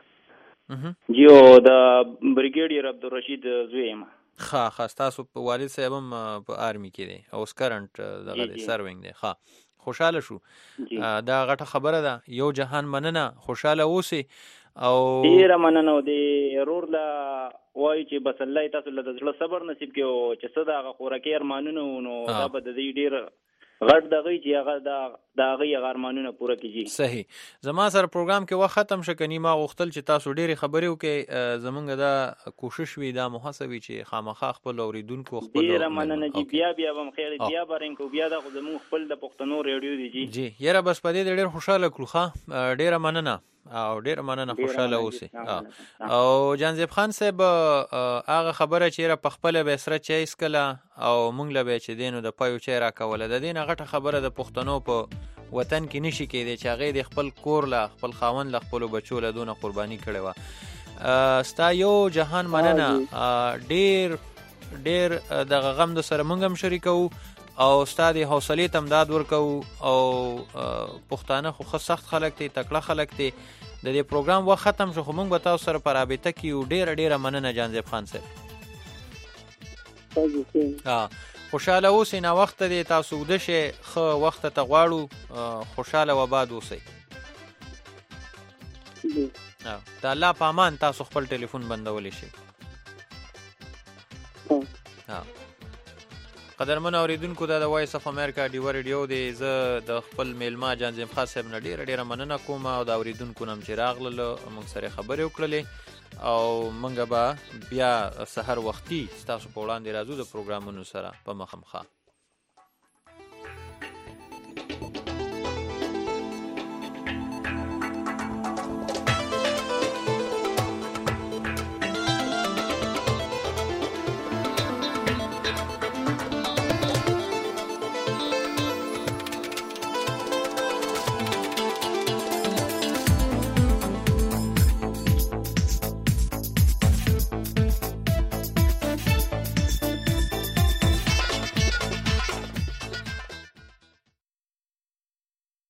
جی او د بریګیډیر عبدالرشید زوی یم. ښه ښه ستاسو په والد صاحب هم په آرمي کې دی او اوس کرنټ دغه دی سروینګ دی. ښه خوشحاله شو. دا غټه خبره ده. یو جهان مننه. خوشحاله اوسئ. او ډیره مننه. او د رور له وایي چې بس الله تاسو له د زړه صبر نصیب کړي او چې څه د هغه خوراکي ارمانونه نو دا به د دې ډېر غټ دغه چې هغه د هغې هغه ارمانونه پوره کړي. صحیح. زما سره پروګرام کې وخت ختم شه کني ما غوښتل چې تاسو ډېرې خبرې وکړئ. زمونږ دا کوشش وي دا مو هڅه وي چې خامخا خپل اورېدونکو خپل ډېره مننه جي. بیا بیا به م خیر بیا به رنګ کوو. بیا دا خو زمونږ خپل د پښتنو ریډیو دی جي. جي یاره بس په دې ډېر خوشحاله کړو. ښه ډېره مننه او ډېره مننه. خوشحاله اوسئ. او جانزیب خان صاحب هغه خبره چې یاره په خپله به یې سره چای څکله او موږ له به یې چې دی نو د پایو چای راکوله د دې نه غټه خبره د پښتنو په وطن کې نشي کېدی چې هغې د خپل کور له خپل خاوند له خپلو بچو له دونه قرباني کړې وه. ستا یو جهان مننه. ډېر ډېر دغه غم د سره موږ هم شریکوو او ستا د حوصلې ته امداد ورکوو. او پښتانه خو ښه سخت خلک دی تکړه خلک دی. د دې پروګرام وخت ختم شو خو موږ به تاسو سره په رابطه کې یو. ډېره ډېره مننه جانزیب خان صاحب. خوشحاله اوسئ. ناوخته دی تاسو اوده شئ. ښه وخته ته غواړو. خوشحاله و آباد اوسئ. د الله په امان تاسو خپل ټلیفون بندولی شئ. قدرمن اوریدونکو دا د وایس اف امریکا ډیو ریډیو دی. زه د خپل میلمه جانزیم خان صاحب نه ډېره ډېره مننه کوم او د اوریدونکو نه هم چې راغلل موږ سره خبرې وکړلې او موږ به بیا سحر وختي ستاسو په وړاندې راځو د پروګرامونو سره په مخامخ.